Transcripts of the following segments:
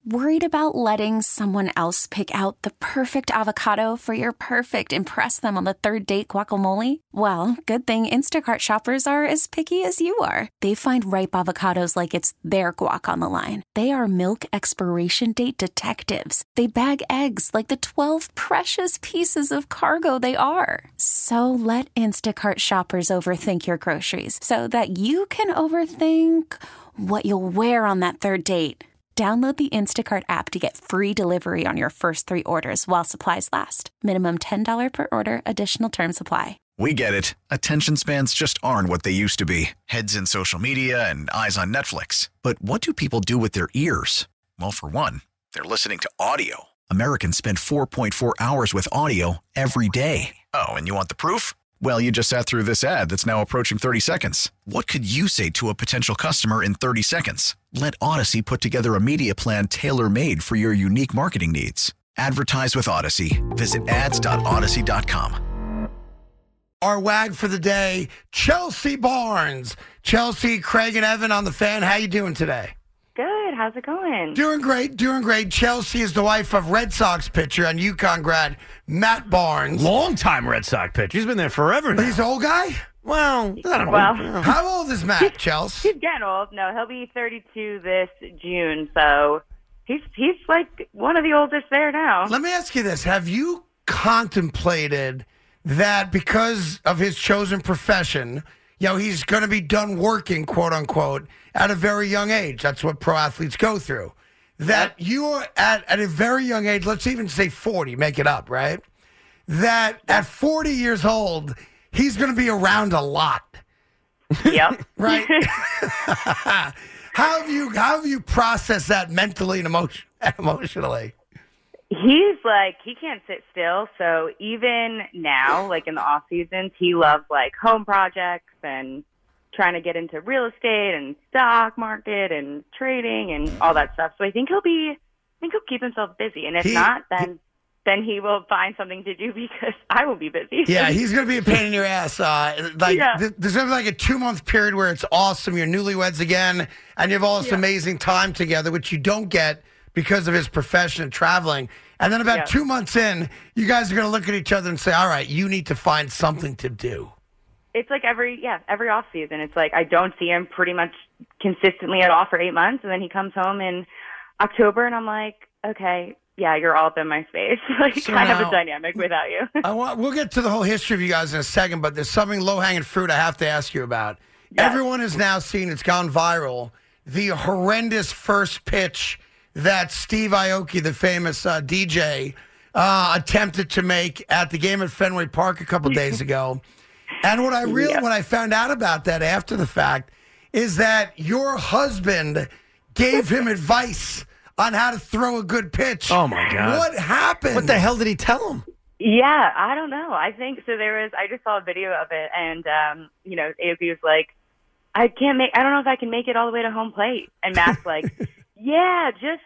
Worried about letting someone else pick out the perfect avocado for your perfect impress them on the third date guacamole? Well, good thing Instacart shoppers are as picky as you are. They find ripe avocados like it's their guac on the line. They are milk expiration date detectives. They bag eggs like the 12 precious pieces of cargo they are. So let Instacart shoppers overthink your groceries so that you can overthink what you'll wear on that third date. Download the Instacart app to get free delivery on your first 3 orders while supplies last. Minimum $10 per order. Additional terms apply. We get it. Attention spans just aren't what they used to be. Heads in social media and eyes on Netflix. But what do people do with their ears? Well, for one, they're listening to audio. Americans spend 4.4 hours with audio every day. Oh, and you want the proof? Well, you just sat through this ad that's now approaching 30 seconds. What could you say to a potential customer in 30 seconds? Let Odyssey put together a media plan tailor-made for your unique marketing needs. Advertise with Odyssey. Visit ads.odyssey.com. Our wag for the day, Chelsea Barnes. Chelsea, Craig, and Evan on the Fan. How you doing today? Good. How's it going? Doing great, doing great. Chelsea is the wife of Red Sox pitcher and UConn grad Matt Barnes. Long-time Red Sox pitcher. He's been there forever now. He's an old guy? Well, I don't know. Well, How old is Matt, Chelsea? he's getting old. No, he'll be 32 this June, so he's like one of the oldest there now. Let me ask you this. Have you contemplated that because of his chosen profession, he's going to be done working, quote unquote, at a very young age? That's what pro athletes go through. That you're at a very young age, let's even say 40, make it up, right? That at 40 years old, he's going to be around a lot. Yep. Right? How have you processed that mentally and emotionally? He's like, he can't sit still. So even now, like in the off seasons, he loves like home projects and trying to get into real estate and stock market and trading and all that stuff. So I think he'll keep himself busy. And if not, then he will find something to do because I will be busy. Yeah, he's going to be a pain in your ass. There's going to be like a 2-month period where it's awesome. You're newlyweds again, and you have all this amazing time together, which you don't get because of his profession and traveling. And then about 2 months in, you guys are going to look at each other and say, all right, you need to find something to do. It's like every off season. It's like I don't see him pretty much consistently at all for 8 months, and then he comes home in October, and I'm like, okay, yeah, you're all up in my space. Like So kind of now- a dynamic without you. We'll get to the whole history of you guys in a second, but there's something low-hanging fruit I have to ask you about. Yes. Everyone has now seen, it's gone viral, the horrendous first pitch that Steve Aoki, the famous DJ, attempted to make at the game at Fenway Park a couple days ago. And what I found out about that after the fact is that your husband gave him advice on how to throw a good pitch. Oh, my God. What happened? What the hell did he tell him? Yeah, I don't know. I think so. I just saw a video of it, and Aoki was like, I don't know if I can make it all the way to home plate. And Matt's like, yeah, just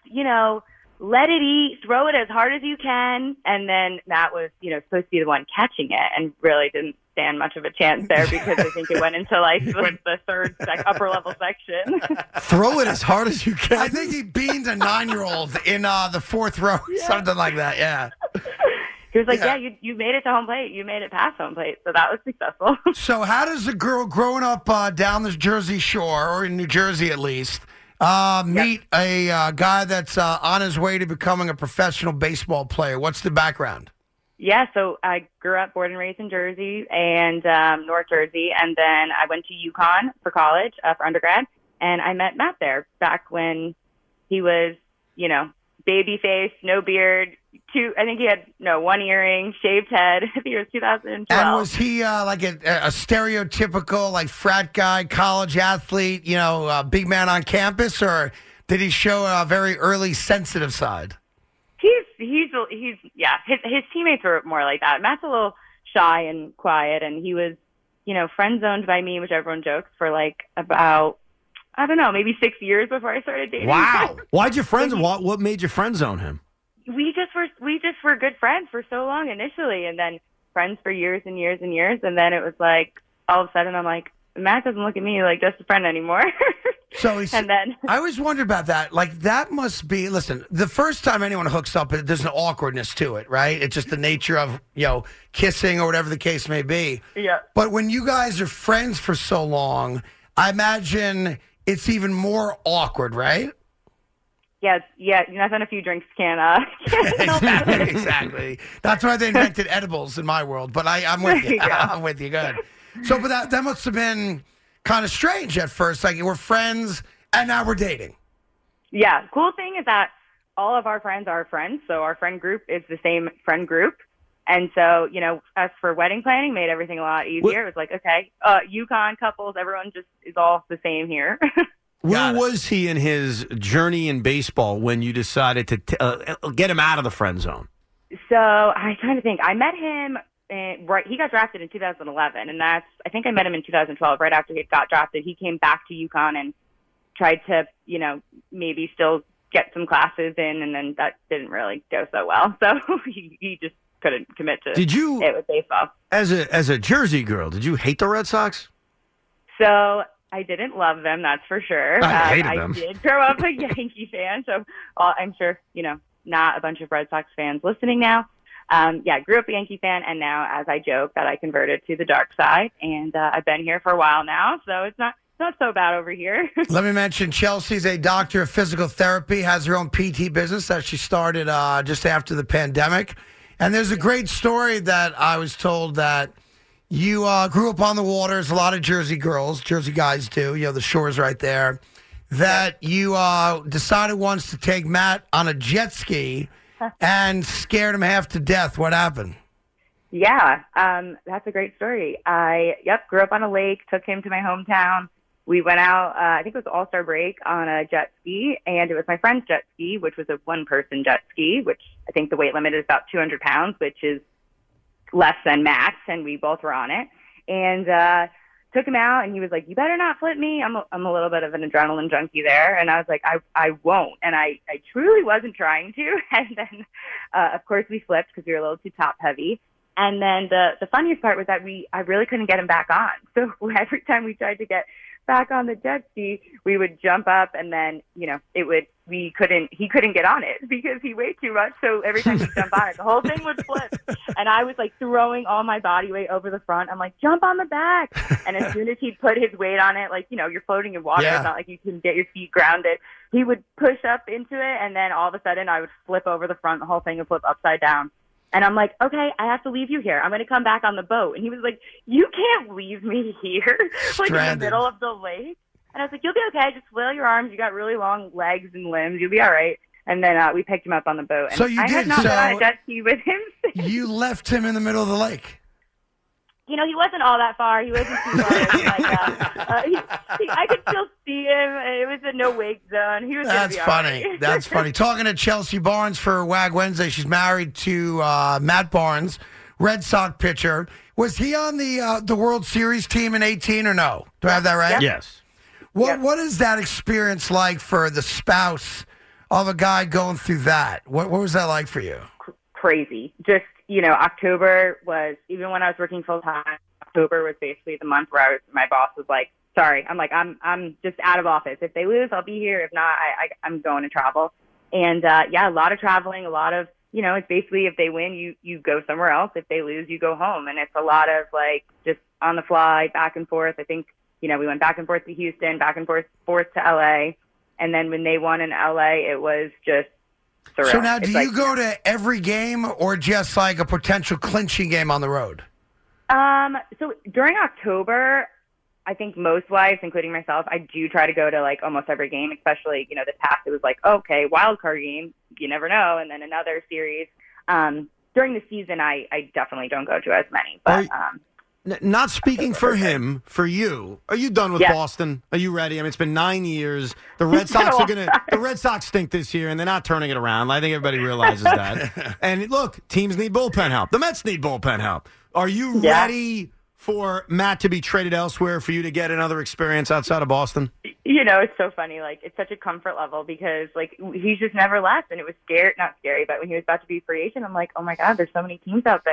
let it eat, throw it as hard as you can. And then Matt was supposed to be the one catching it, and really didn't stand much of a chance there because I think it went into like the third upper level section. Throw it as hard as you can. I think he beamed a 9-year-old in the fourth row, something like that. Yeah. He was like, yeah, you made it to home plate. You made it past home plate. So that was successful. So how does a girl growing up down the Jersey Shore, or in New Jersey at least, meet a guy that's on his way to becoming a professional baseball player? What's the background? Yeah, so I grew up, born and raised in Jersey and North Jersey, and then I went to UConn for college, for undergrad, and I met Matt there back when he was, baby face, no beard, I think he had, one earring, shaved head. I think it was 2012. And was he like a stereotypical, like, frat guy, college athlete, big man on campus, or did he show a very early sensitive side? His teammates were more like that. Matt's a little shy and quiet, and he was, friend zoned by me, which everyone jokes, for like about, I don't know, maybe 6 years before I started dating. Wow. Why'd your friends, what made your friend zone him? We just were good friends for so long initially, and then friends for years and years and years, and then it was like, all of a sudden I'm like, Matt doesn't look at me like just a friend anymore. So he's, And then I always wondered about that. Like, that must be, listen, the first time anyone hooks up, there's an awkwardness to it, right? It's just the nature of, kissing or whatever the case may be. yeah. But when you guys are friends for so long, I imagine it's even more awkward, right? Yeah, nothing a few drinks can Exactly. That's why they invented edibles in my world. But I'm with you. There you go. I'm with you. Good. So, but that must have been kind of strange at first. Like, we're friends and now we're dating. Yeah, cool thing is that all of our friends are friends, so our friend group is the same friend group. And so, as for wedding planning, made everything a lot easier. It was like, okay, Yukon couples, everyone just is all the same here. Where was he in his journey in baseball when you decided to get him out of the friend zone? So I'm trying to think. I met him he got drafted in 2011, and I think I met him in 2012, right after he got drafted. He came back to UConn and tried to, maybe still get some classes in, and then that didn't really go so well. So he just couldn't commit to it with baseball. As a Jersey girl, did you hate the Red Sox? So I didn't love them, that's for sure. I hated them. I did grow up a Yankee fan, so I'm sure, not a bunch of Red Sox fans listening now. Grew up a Yankee fan, and now, as I joke, that I converted to the dark side, and I've been here for a while now, so it's not so bad over here. Let me mention, Chelsea's a doctor of physical therapy, has her own PT business that she started just after the pandemic. And there's a great story that I was told that you grew up on the water, as a lot of Jersey guys do, the shore's right there, that you decided once to take Matt on a jet ski and scared him half to death. What happened? Yeah, that's a great story. I grew up on a lake, took him to my hometown. We went out, I think it was All-Star break, on a jet ski, and it was my friend's jet ski, which was a one-person jet ski, which I think the weight limit is about 200 pounds, which is less than max, and we both were on it. And took him out, and he was like, "You better not flip me." I'm a little bit of an adrenaline junkie there, and I was like, I won't. And I truly wasn't trying to. And then, of course, we flipped because we were a little too top-heavy. And then the funniest part was that I really couldn't get him back on. So every time we tried to get back on the jet ski, we would jump up, and then he couldn't get on it because he weighed too much. So every time we jump on it, the whole thing would flip. And I was like throwing all my body weight over the front. I'm like, jump on the back. And as soon as he put his weight on it, like, you're floating in water. Yeah. It's not like you can get your feet grounded. He would push up into it, and then all of a sudden I would flip over the front. The whole thing would flip upside down. And I'm like, okay, I have to leave you here. I'm going to come back on the boat. And he was like, you can't leave me here, like in the middle of the lake. And I was like, you'll be okay. Just flail your arms. You got really long legs and limbs. You'll be all right. And then we picked him up on the boat. And So you I did. had not So been on a jet ski with him. You left him in the middle of the lake. He wasn't all that far. He wasn't too far. I could still see him. It was a no-wake zone. He was That's gonna be all funny. right. That's funny. Talking to Chelsea Barnes for WAG Wednesday. She's married to Matt Barnes, Red Sox pitcher. Was he on the World Series team in 2018 or no? Do I have that right? Yep. Yes. What is that experience like for the spouse of a guy going through that? What was that like for you? Crazy. Just, October was, even when I was working full time, October was basically the month where my boss was like, sorry. I'm like, I'm just out of office. If they lose, I'll be here. If not, I'm going to travel. And a lot of traveling, a lot of, it's basically if they win, you go somewhere else. If they lose, you go home. And it's a lot of like just on the fly, back and forth. I think, we went back and forth to Houston, back and forth to LA. And then when they won in LA, it was just surreal. So now, do you go to every game or just like a potential clinching game on the road? So during October, I think most wives, including myself, I do try to go to like almost every game, especially, this past, it was like, okay, wild card game, you never know. And then another series. During the season, I definitely don't go to as many, but, Not speaking for him, for you. Are you done with Yeah. Boston? Are you ready? I mean, it's been 9 years. The Red Sox the Red Sox stink this year, and they're not turning it around. I think everybody realizes that. And look, teams need bullpen help. The Mets need bullpen help. Are you ready for Matt to be traded elsewhere for you to get another experience outside of Boston? It's so funny. Like, it's such a comfort level because, like, he's just never left. And it was not scary, but when he was about to be free agent, I'm like, oh, my God, there's so many teams out there.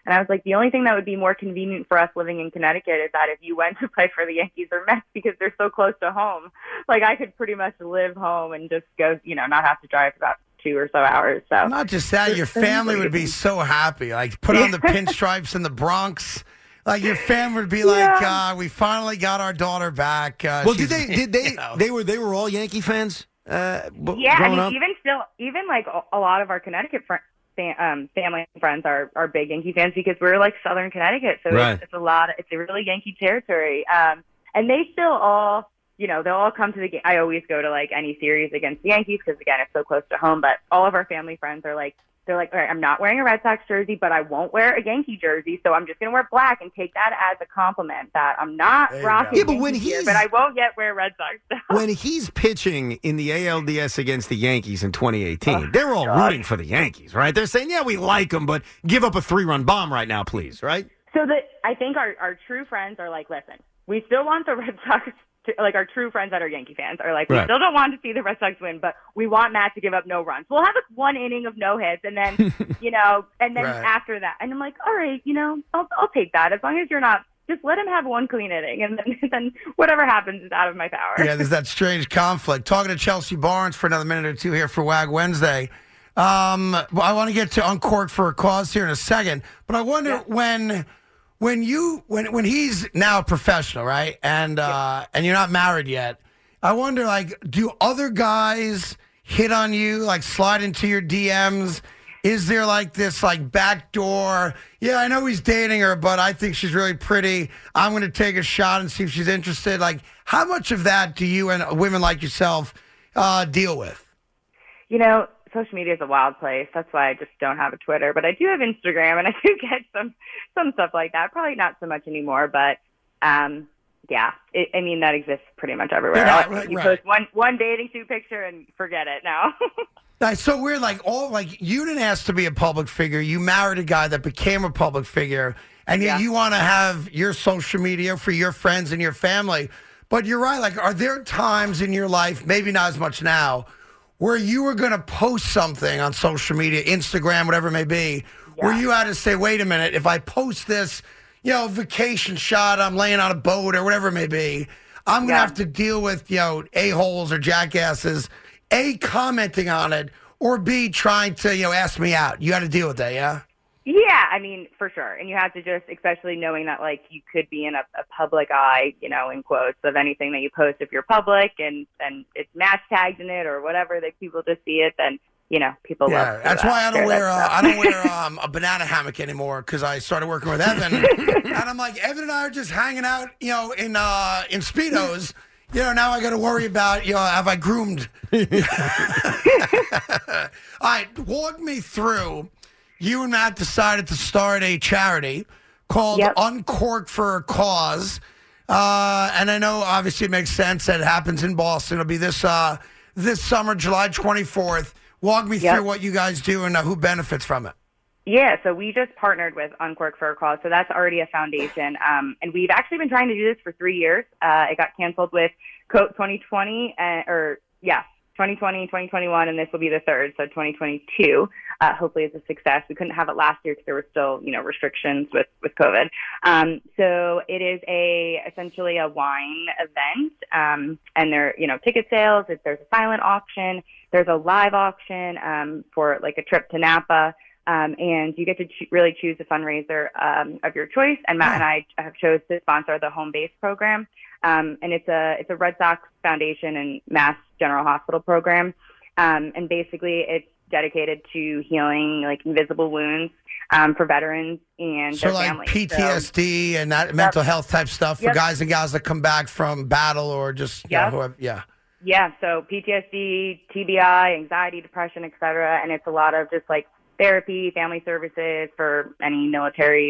And I was like, the only thing that would be more convenient for us living in Connecticut is that if you went to play for the Yankees or Mets because they're so close to home, like I could pretty much live home and just go, not have to drive about 2 or so hours. So not just that, your family would be so happy. Like put on the pinstripes in the Bronx. Like your family would be like, we finally got our daughter back. Well, did they? They were all Yankee fans. I mean, even like a lot of our Connecticut family and friends are big Yankee fans because we're like Southern Connecticut, so it's a really Yankee territory. And they still all, they'll all come to the game. I always go to like any series against the Yankees because again, it's so close to home. But all of our family friends are like, all right, I'm not wearing a Red Sox jersey, but I won't wear a Yankee jersey, so I'm just going to wear black and take that as a compliment that I'm not rocking. Yeah, but when but I won't yet wear Red Sox stuff. When he's pitching in the ALDS against the Yankees in 2018, they're all rooting for the Yankees, right? They're saying, yeah, we like them, but give up a 3-run bomb right now, please, right? So I think our true friends are like, listen, we still want the Red Sox. Like our true friends that are Yankee fans are like, we still don't want to see the Red Sox win, but we want Matt to give up no runs. We'll have one inning of no hits, and then after that, and I'm like, all right, I'll take that as long as you're not. Just let him have one clean inning, and then whatever happens is out of my power. Yeah, there's that strange conflict. Talking to Chelsea Barnes for another minute or two here for WAG Wednesday. I want to get to Uncork for a Cause here in a second, but I wonder when he's now a professional, right? And you're not married yet, I wonder, like, do other guys hit on you, like slide into your DMs? Is there like this like back door? Yeah, I know he's dating her, but I think she's really pretty. I'm going to take a shot and see if she's interested. Like, how much of that do you and women like yourself deal with? Social media is a wild place. That's why I just don't have a Twitter, but I do have Instagram, and I do get some stuff like that. Probably not so much anymore, but that exists pretty much everywhere. You post one dating suit picture and forget it now. That's so weird. Like you didn't ask to be a public figure. You married a guy that became a public figure, and yet you want to have your social media for your friends and your family. But you're right. Like, are there times in your life, maybe not as much now, where you were going to post something on social media, Instagram, whatever it may be, where you had to say, wait a minute, if I post this, vacation shot, I'm laying on a boat or whatever it may be, I'm going to have to deal with, a-holes or jackasses, A, commenting on it, or B, trying to, ask me out. You got to deal with that, yeah? Yeah, I mean, for sure. And you have to just, especially knowing that, like, you could be in a public eye, in quotes, of anything that you post if you're public and it's match tagged in it or whatever, that people just see it, then, people love to that's why I don't wear a banana hammock anymore, because I started working with Evan. And I'm like, Evan and I are just hanging out, in Speedos. Now I got to worry about, have I groomed? All right, walk me through. You and Matt decided to start a charity called Uncork for a Cause. And I know, obviously, it makes sense that it happens in Boston. It'll be this summer, July 24th. Walk me through what you guys do and who benefits from it. Yeah, so we just partnered with Uncork for a Cause. So that's already a foundation. And we've actually been trying to do this for 3 years. It got canceled with 2020, 2020, 2021, and this will be the third, so 2022. Hopefully it's a success. We couldn't have it last year because there were still, restrictions with COVID. So it is essentially a wine event, and there, ticket sales. There's a silent auction. There's a live auction for like a trip to Napa. And you get to really choose a fundraiser of your choice. And Matt and I have chose to sponsor the Home Base program. And it's a Red Sox Foundation and Mass General Hospital program. And basically it's dedicated to healing like invisible wounds for veterans and their families. So like PTSD and that mental health type stuff for guys and gals that come back from battle or just whoever. Yeah, so PTSD, TBI, anxiety, depression, etc. And it's a lot of just like therapy, family services for any military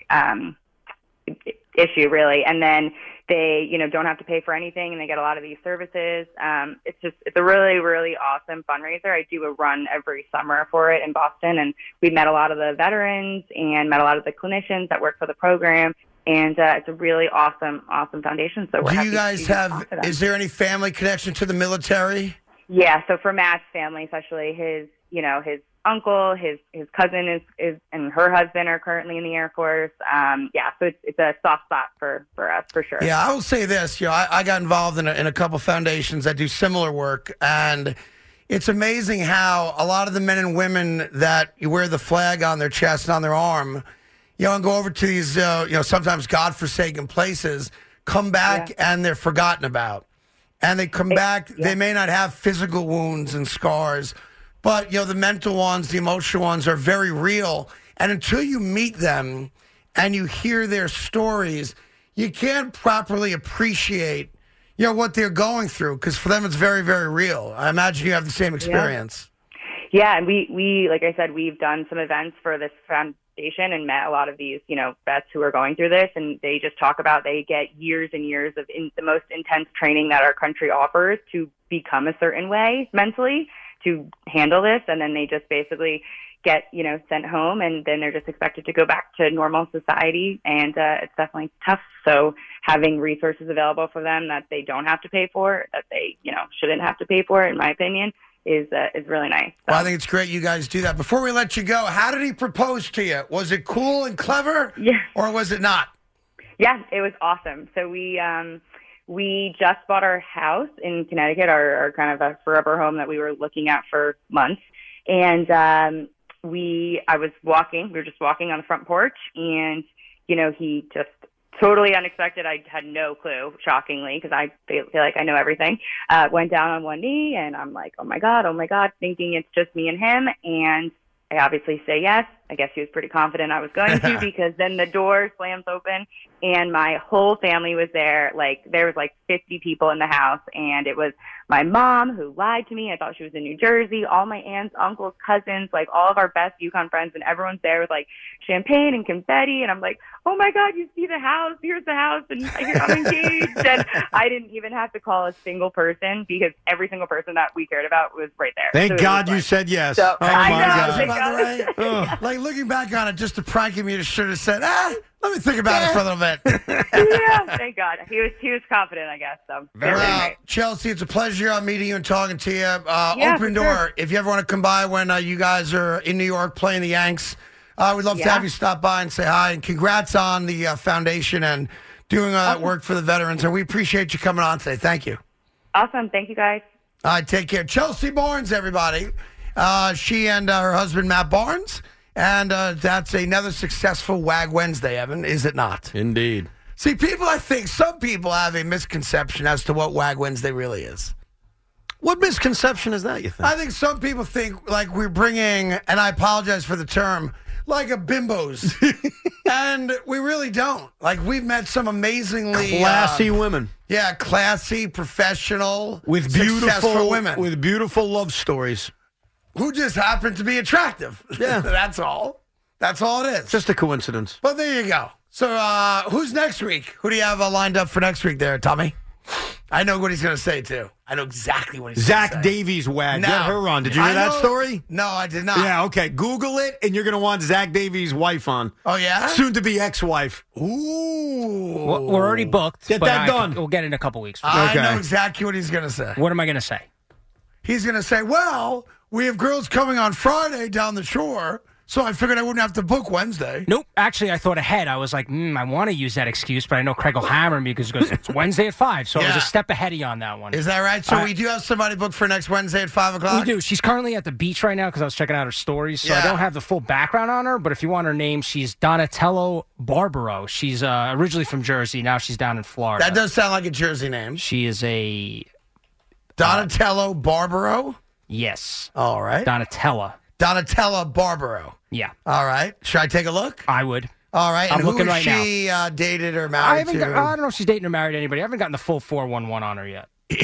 issue really. And then they, don't have to pay for anything and they get a lot of these services. It's a really, really awesome fundraiser. I do a run every summer for it in Boston, and we met a lot of the veterans and met a lot of the clinicians that work for the program. And it's a really awesome foundation. So we're do you guys have, is there any family connection to the military? Yeah. So for Matt's family, especially his uncle, his cousin is and her husband are currently in the Air Force. So it's a soft spot for us for sure. Yeah, I will say this. I got involved in a couple foundations that do similar work, and it's amazing how a lot of the men and women that wear the flag on their chest and on their arm, and go over to these, sometimes godforsaken places, come back and they're forgotten about. And they come back, they may not have physical wounds and scars, but, the mental ones, the emotional ones are very real. And until you meet them and you hear their stories, you can't properly appreciate, what they're going through, because for them it's very, very real. I imagine you have the same experience. Yeah, and we like I said, we've done some events for this foundation and met a lot of these, vets who are going through this, and they just talk about they get years and years of the most intense training that our country offers to become a certain way mentally to handle this, and then they just basically get, sent home, and then they're just expected to go back to normal society, and it's definitely tough. So having resources available for them that they don't have to pay for, that they, shouldn't have to pay for, in my opinion, is really nice. So. Well, I think it's great you guys do that. Before we let you go, how did he propose to you? Was it cool and clever? Yeah. Or was it not? Yeah, it was awesome. So we just bought our house in Connecticut, our kind of a forever home that we were looking at for months. And we were just walking on the front porch, and, he just totally unexpected. I had no clue, shockingly, because I feel like I know everything. Went down on one knee, and I'm like, oh my God, thinking it's just me and him. And I obviously say yes. I guess he was pretty confident I was going to, because then the door slams open and my whole family was there. Like, there was like 50 people in the house, and it was my mom who lied to me. I thought she was in New Jersey, all my aunts, uncles, cousins, like all of our best Yukon friends, and everyone's there with like champagne and confetti. And I'm like, oh my God, you see the house? Here's the house. And I'm engaged. And I didn't even have to call a single person, because every single person that we cared about was right there. Thank God you said yes. So, oh my God. Thank God. Like, looking back on it, just to prank him, you should have said, let me think about it for a little bit. Yeah, thank God. He was confident, I guess. So Chelsea, it's a pleasure meeting you and talking to you. Open door. Sure. If you ever want to come by when you guys are in New York playing the Yanks, we'd love to have you stop by and say hi. And congrats on the foundation and doing that work for the veterans. And we appreciate you coming on today. Thank you. Awesome. Thank you, guys. All right, take care. Chelsea Barnes, everybody. She and her husband, Matt Barnes. And that's another successful WAG Wednesday, Evan, is it not? Indeed. See, some people have a misconception as to what WAG Wednesday really is. What misconception is that, you think? I think some people think like we're bringing, and I apologize for the term, like a bimbos. And we really don't. Like, we've met some amazingly classy women. Yeah, classy, professional, with successful women. With beautiful love stories. Who just happen to be attractive. Yeah. That's all. That's all it is. Just a coincidence. But there you go. So who's next week? Who do you have lined up for next week there, Tommy? I know what he's going to say, too. I know exactly what he's going to say. Zach Davies WAG. No. Get her on. Did you hear that story? No, I did not. Yeah, okay. Google it, and you're going to want Zach Davies' wife on. Oh, yeah? Soon-to-be ex-wife. Ooh. We're already booked. Get that done. We'll get in a couple weeks. I know exactly what he's going to say. What am I going to say? He's going to say, well, we have girls coming on Friday down the shore, so I figured I wouldn't have to book Wednesday. Nope. Actually, I thought ahead. I was like, I want to use that excuse, but I know Craig will hammer me because he goes, it's Wednesday at 5. So I was a step ahead of you on that one. Is that right? So we do have somebody booked for next Wednesday at 5 o'clock? We do. She's currently at the beach right now because I was checking out her stories. So I don't have the full background on her, but if you want her name, she's Donatello Barbaro. She's originally from Jersey. Now she's down in Florida. That does sound like a Jersey name. She is a... Donatello Barbaro? Yes. All right. Donatella Barbaro. Yeah. All right. Should I take a look? I would. All right. I'm and looking who is right she dated or married to? I don't know if she's dating or married to anybody. I haven't gotten the full 411 on her yet.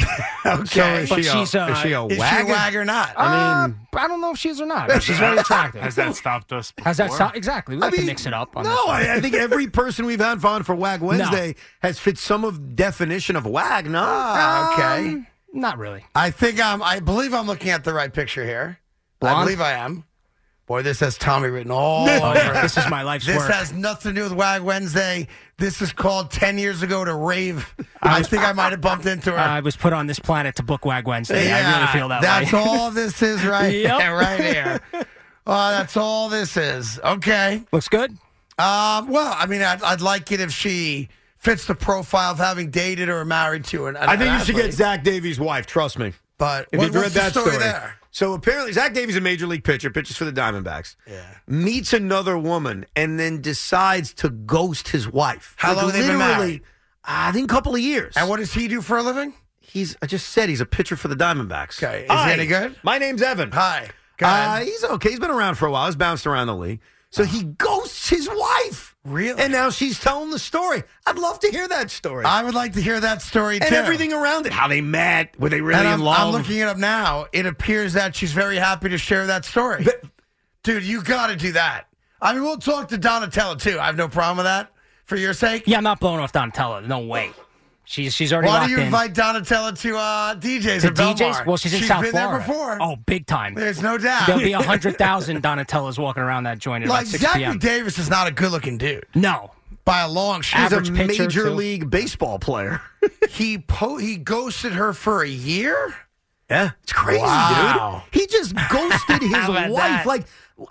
Okay. So is she a wag or not? I don't know if she is or not. She's very attractive. Has that stopped us before? Has that stopped? Exactly. We like to mix it up. I think every person we've had on for WAG Wednesday has fit some of definition of WAG, no? Okay. Not really. I believe I'm looking at the right picture here. Blonde? I believe I am. Boy, this has Tommy written all over it. This is my life's work. This has nothing to do with WAG Wednesday. This is called 10 years ago to rave. I think I might have bumped into her. I was put on this planet to book WAG Wednesday. I really feel that way. That's all this is right Yep. there, right here. That's all this is. Okay. Looks good. Well, I mean, I'd like it if she fits the profile of having dated or married to an I think you athlete. should get Zach Davies' wife. Trust me. But If you've read what's the that story there? So apparently, Zach Davies is a major league pitcher, pitches for the Diamondbacks. Yeah. Meets another woman and then decides to ghost his wife. How long have they been married? I think a couple of years. And what does he do for a living? I just said he's a pitcher for the Diamondbacks. Okay. Is he any good? My name's Evan. Hi. Go ahead. He's okay. He's been around for a while. He's bounced around the league. So he ghosts his wife. Really? And now she's telling the story. I'd love to hear that story. I would like to hear that story, too. And everything around it. How they met. Were they really And in love? I'm looking it up now. It appears that she's very happy to share that story. Dude, you got to do that. I mean, we'll talk to Donatella, too. I have no problem with that for your sake. Yeah, I'm not blowing off Donatella. No way. She's already Why locked do you in. invite Donatella to DJs To at Belmar? DJs? Well, she's in She's South been Florida. there before. Oh, big time. There's no doubt. There'll be 100,000 Donatellas walking around that joint at Like, about 6 Zachary p.m. Davis is not a good-looking dude. No. By a long shot. He's a Average pitcher, major too. league baseball player. He ghosted her for a year? Yeah, it's crazy, Wow. dude. He just ghosted his How wife. about that? Like,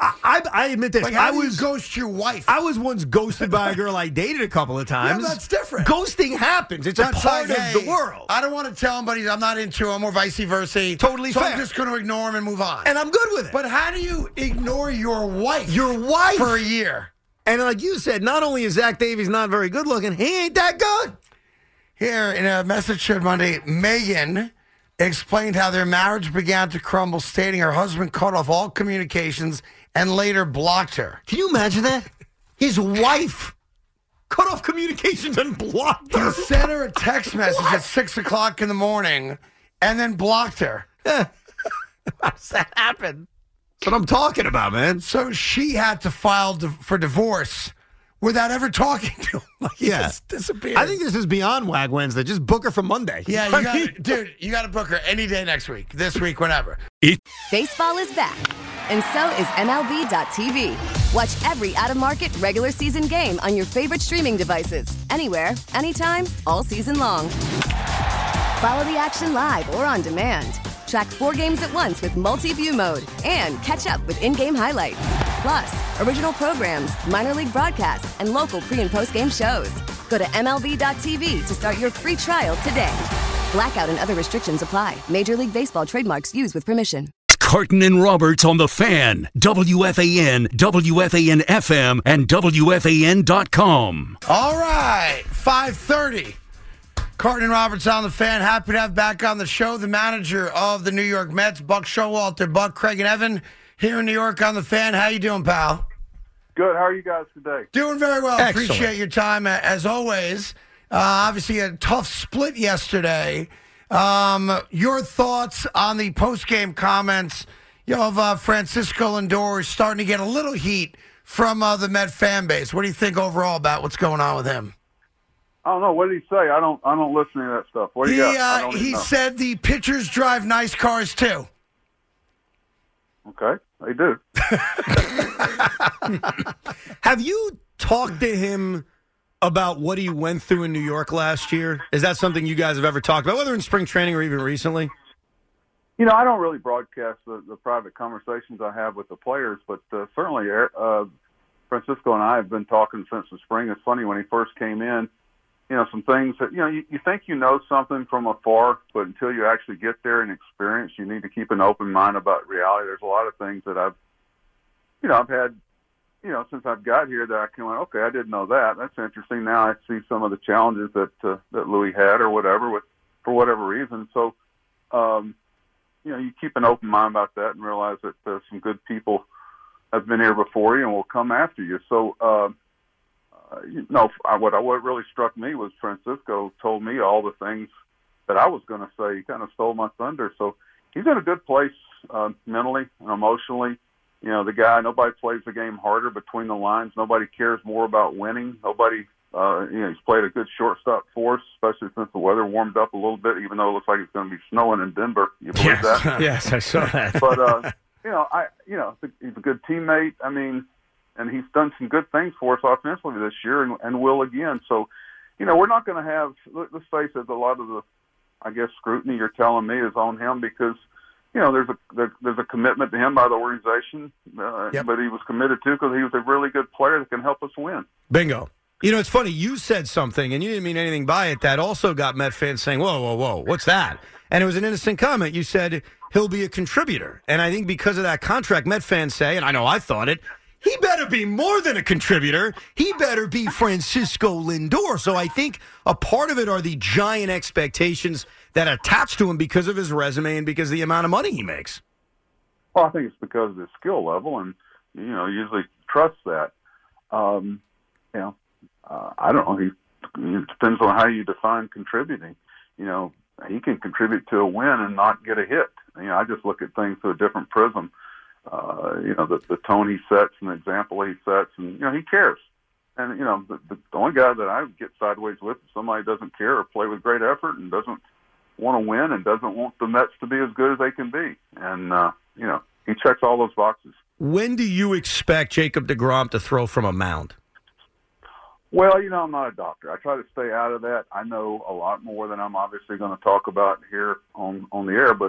I admit this. Like, how do you ghost your wife? I was once ghosted by a girl I dated a couple of times. Yeah, that's different. Ghosting happens. It's That's a part like, of hey, the world. I don't want to tell him, but I'm not into him, or vice versa. Totally so fair. I'm just going to ignore him and move on. And I'm good with it. But how do you ignore your wife? Your wife. For a year. And like you said, not only is Zach Davies not very good looking, he ain't that good. Here, in a message shared Monday, Megan explained how their marriage began to crumble, stating her husband cut off all communications and later blocked her. Can you imagine that? His wife cut off communications and blocked He her. sent her a text message at 6 o'clock in the morning and then blocked her. How does that happen? That's what I'm talking about, man. So she had to file for divorce without ever talking to him. Like, he just disappeared. I think this is beyond WAG Wednesday. Just book her for Monday. Yeah, you got to book her any day next week, this week, whenever. Baseball is back, and so is MLB.tv. Watch every out-of-market regular season game on your favorite streaming devices, anywhere, anytime, all season long. Follow the action live or on demand. Track 4 games at once with multi-view mode and catch up with in-game highlights. Plus, original programs, minor league broadcasts, and local pre- and post-game shows. Go to MLB.tv to start your free trial today. Blackout and other restrictions apply. Major League Baseball trademarks used with permission. Carton and Roberts on the Fan, WFAN, WFAN-FM, and WFAN.com. All right, 5:30. Carton and Roberts on the Fan. Happy to have back on the show the manager of the New York Mets, Buck Showalter. Buck, Craig, and Evan here in New York on the Fan. How you doing, pal? Good. How are you guys today? Doing very well. Excellent. Appreciate your time as always. Obviously, a tough split yesterday. Your thoughts on the post-game comments of Francisco Lindor, who's starting to get a little heat from the Met fan base. What do you think overall about what's going on with him? I don't know. What did he say? I don't listen to that stuff. What do you got? I don't even He know. said the pitchers drive nice cars too. Okay, they do. Have you talked to him about what he went through in New York last year? Is that something you guys have ever talked about, whether in spring training or even recently? You know, I don't really broadcast the private conversations I have with the players, but certainly Francisco and I have been talking since the spring. It's funny, when he first came in, some things that, you think you know something from afar, but until you actually get there and experience, you need to keep an open mind about reality. There's a lot of things that I've had, since I've got here that I can went, okay, I didn't know that. That's interesting. Now I see some of the challenges that Louis had or whatever for whatever reason. So, you keep an open mind about that and realize that some good people have been here before you and will come after you. So, what really struck me was Francisco told me all the things that I was going to say. He kind of stole my thunder. So he's in a good place mentally and emotionally. The guy, nobody plays the game harder between the lines. Nobody cares more about winning. Nobody, he's played a good shortstop for us, especially since the weather warmed up a little bit, even though it looks like it's going to be snowing in Denver. You believe that? Yes, I saw that. But, he's a good teammate. I mean, and he's done some good things for us offensively this year and will again. So, we're not going to have, let's face it, a lot of the, I guess, scrutiny you're telling me is on him because, there's a commitment to him by the organization, but he was committed to because he was a really good player that can help us win. Bingo. It's funny. You said something, and you didn't mean anything by it, that also got Met fans saying, whoa, what's that? And it was an innocent comment. You said he'll be a contributor. And I think because of that contract, Met fans say, and I know I thought it, he better be more than a contributor. He better be Francisco Lindor. So I think a part of it are the giant expectations that attach to him because of his resume and because of the amount of money he makes. Well, I think it's because of his skill level, and usually trust that. I don't know. It depends on how you define contributing. He can contribute to a win and not get a hit. I just look at things through a different prism. The tone he sets and the example he sets, and he cares. And the only guy that I get sideways with is somebody who doesn't care or play with great effort and doesn't want to win and doesn't want the Mets to be as good as they can be. And he checks all those boxes. When do you expect Jacob deGrom to throw from a mound? Well, I'm not a doctor. I try to stay out of that. I know a lot more than I'm obviously going to talk about here on the air, but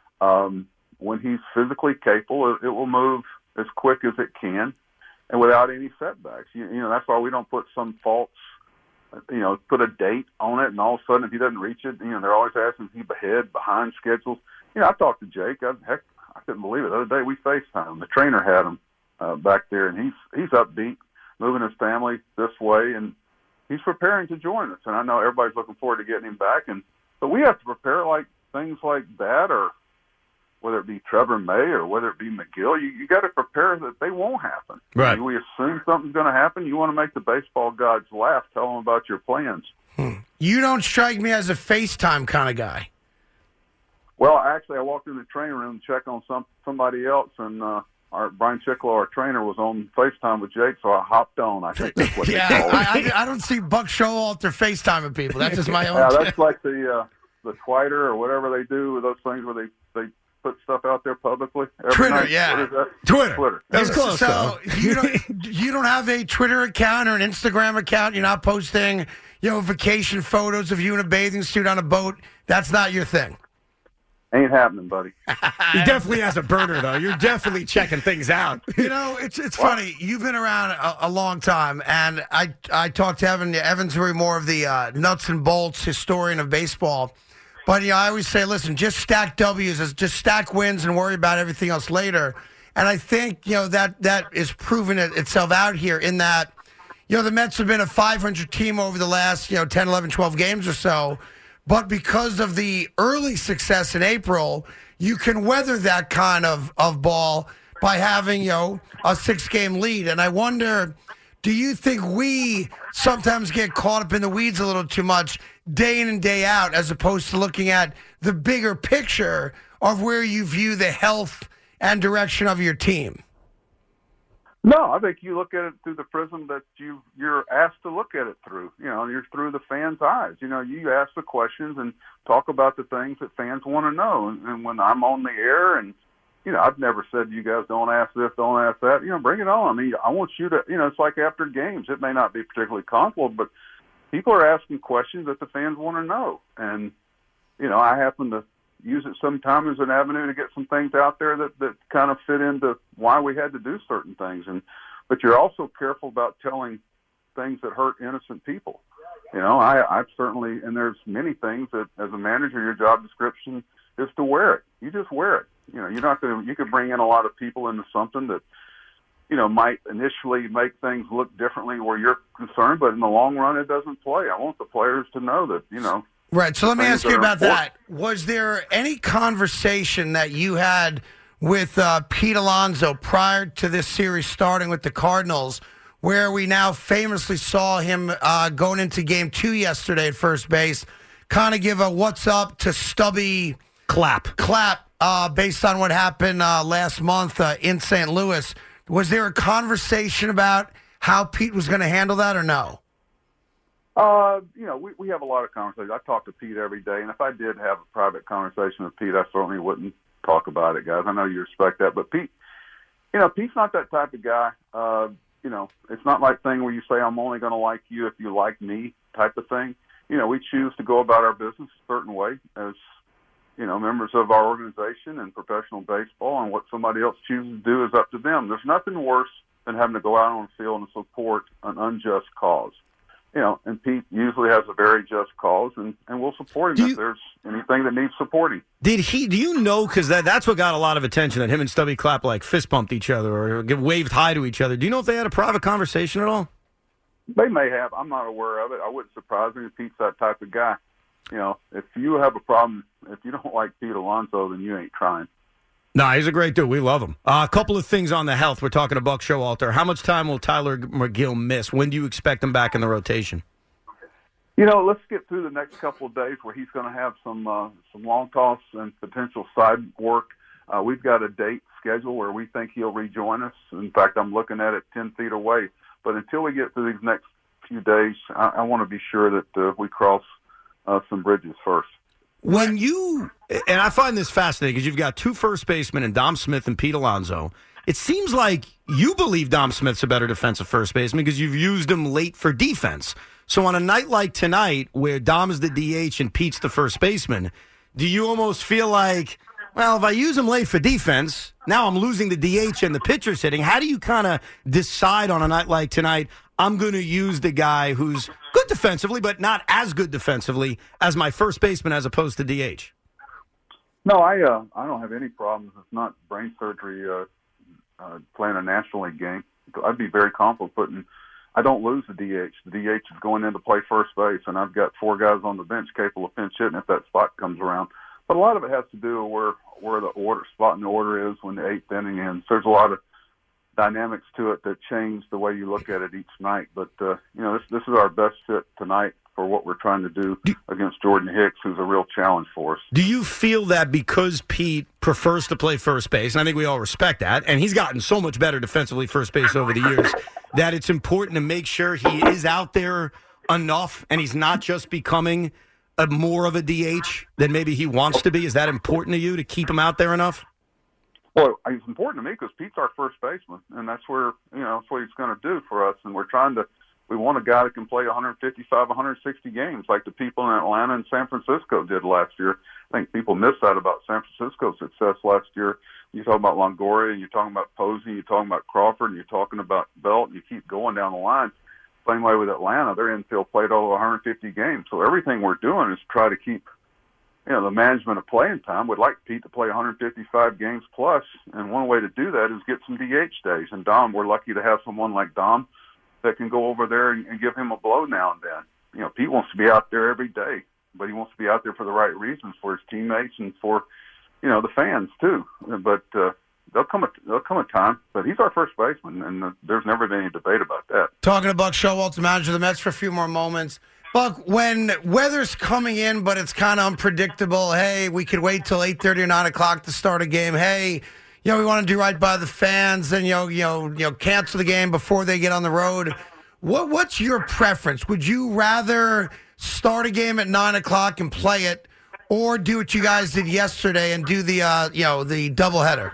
when he's physically capable, it will move as quick as it can and without any setbacks. That's why we don't put some false, put a date on it, and all of a sudden if he doesn't reach it, they're always asking if he's ahead, behind schedules. I talked to Jake. I couldn't believe it. The other day we FaceTimed him. The trainer had him back there, and he's upbeat, moving his family this way, and he's preparing to join us. And I know everybody's looking forward to getting him back. But we have to prepare like things like that, or whether it be Trevor May or whether it be McGill. You got to prepare that they won't happen. Right. We assume something's going to happen. You want to make the baseball gods laugh. Tell them about your plans. You don't strike me as a FaceTime kind of guy. Well, actually, I walked in the training room to check on somebody else, and our Brian Chicklow, our trainer, was on FaceTime with Jake, so I hopped on. I think that's what they call it. I don't see Buck Showalter FaceTiming people. That's just my own. Yeah, that's like the Twitter or whatever they do with those things where they put stuff out there publicly. Twitter, night. yeah. What is that? Twitter. That's close. So you don't have a Twitter account or an Instagram account. You're not posting, vacation photos of you in a bathing suit on a boat. That's not your thing. Ain't happening, buddy. He definitely has a burner, though. You're definitely checking things out. It's funny. You've been around a long time, and I talked to Evan. Evan's really more of the nuts and bolts historian of baseball. But I always say, listen, just stack W's, just stack wins, and worry about everything else later. And I think that is proving itself out here in that the Mets have been a 500 team over the last 10, 11, 12 games or so. But because of the early success in April, you can weather that kind of ball by having, a 6-game lead. And I wonder, do you think we sometimes get caught up in the weeds a little too much day in and day out as opposed to looking at the bigger picture of where you view the health and direction of your team? No, I think you look at it through the prism that you're asked to look at it through. You're through the fans' eyes. You ask the questions and talk about the things that fans want to know. And when I'm on the air, and I've never said you guys don't ask this, don't ask that. Bring it on. I mean, I want you to. It's like after games. It may not be particularly comical, but people are asking questions that the fans want to know. And I happen to use it sometimes as an avenue to get some things out there that kind of fit into why we had to do certain things. But you're also careful about telling things that hurt innocent people. I've certainly, and there's many things that as a manager, your job description is to wear it. You just wear it. You're not going to, you could bring in a lot of people into something that, might initially make things look differently where you're concerned, but in the long run, it doesn't play. I want the players to know that, Right. So let me ask you about that. Was there any conversation that you had with Pete Alonso prior to this series starting with the Cardinals, where we now famously saw him going into Game 2 yesterday at first base, kind of give a what's up to Stubby clap based on what happened last month in St. Louis? Was there a conversation about how Pete was going to handle that or no? We have a lot of conversations. I talk to Pete every day, and if I did have a private conversation with Pete, I certainly wouldn't talk about it, guys. I know you respect that, but Pete, Pete's not that type of guy. It's not like thing where you say, I'm only going to like you if you like me type of thing. We choose to go about our business a certain way as, members of our organization and professional baseball, and what somebody else chooses to do is up to them. There's nothing worse than having to go out on the field and support an unjust cause. And Pete usually has a very just cause, and we'll support him if there's anything that needs supporting. Do you know, because that's what got a lot of attention, that him and Stubby Clapp fist bumped each other or waved hi to each other. Do you know if they had a private conversation at all? They may have. I'm not aware of it. I wouldn't surprise me if Pete's that type of guy. If you have a problem, if you don't like Pete Alonso, then you ain't trying. No, he's a great dude. We love him. A couple of things on the health. We're talking to Buck Showalter. How much time will Tyler McGill miss? When do you expect him back in the rotation? Let's get through the next couple of days where he's going to have some long toss and potential side work. We've got a date scheduled where we think he'll rejoin us. In fact, I'm looking at it 10 feet away. But until we get through these next few days, I want to be sure that we cross some bridges first. And I find this fascinating because you've got two first basemen in Dom Smith and Pete Alonso. It seems like you believe Dom Smith's a better defensive first baseman because you've used him late for defense. So on a night like tonight where Dom's the DH and Pete's the first baseman, do you almost feel like, well, if I use him late for defense, now I'm losing the DH and the pitcher's hitting? How do you kind of decide on a night like tonight, I'm going to use the guy who's good defensively, but not as good defensively as my first baseman as opposed to DH? No, I don't have any problems. It's not brain surgery playing a National League game. I'd be very comfortable I don't lose the DH. The DH is going in to play first base, and I've got four guys on the bench capable of pinch hitting if that spot comes around. But a lot of it has to do with where the spot in the order is when the eighth inning ends. There's a lot of dynamics to it that change the way you look at it each night. But, this is our best fit tonight for what we're trying to do against Jordan Hicks, who's a real challenge for us. Do you feel that because Pete prefers to play first base, and I think we all respect that, and he's gotten so much better defensively first base over the years, that it's important to make sure he is out there enough and he's not just becoming more of a DH than maybe he wants to be? Is that important to you to keep him out there enough? Well, it's important to me because Pete's our first baseman, and that's where that's what he's going to do for us. And we want a guy that can play 155, 160 games like the people in Atlanta and San Francisco did last year. I think people miss that about San Francisco's success last year. You talk about Longoria, and you're talking about Posey, you're talking about Crawford, and you're talking about Belt, and you keep going down the line. Same way with Atlanta, their infield played over 150 games. So everything we're doing is try to keep the management of playing time. Would like Pete to play 155 games plus, and one way to do that is get some DH days. And Dom, we're lucky to have someone like Dom that can go over there and give him a blow now and then. Pete wants to be out there every day, but he wants to be out there for the right reasons, for his teammates and for, the fans too. But there'll come a time, but he's our first baseman, and there's never been any debate about that. Talking to Buck Showalter, manager of the Mets, for a few more moments. Buck, when weather's coming in, but it's kind of unpredictable, hey, we could wait till 8:30 or 9 o'clock to start a game. Hey, we want to do right by the fans and, cancel the game before they get on the road. What's your preference? Would you rather start a game at 9 o'clock and play it, or do what you guys did yesterday and do the doubleheader?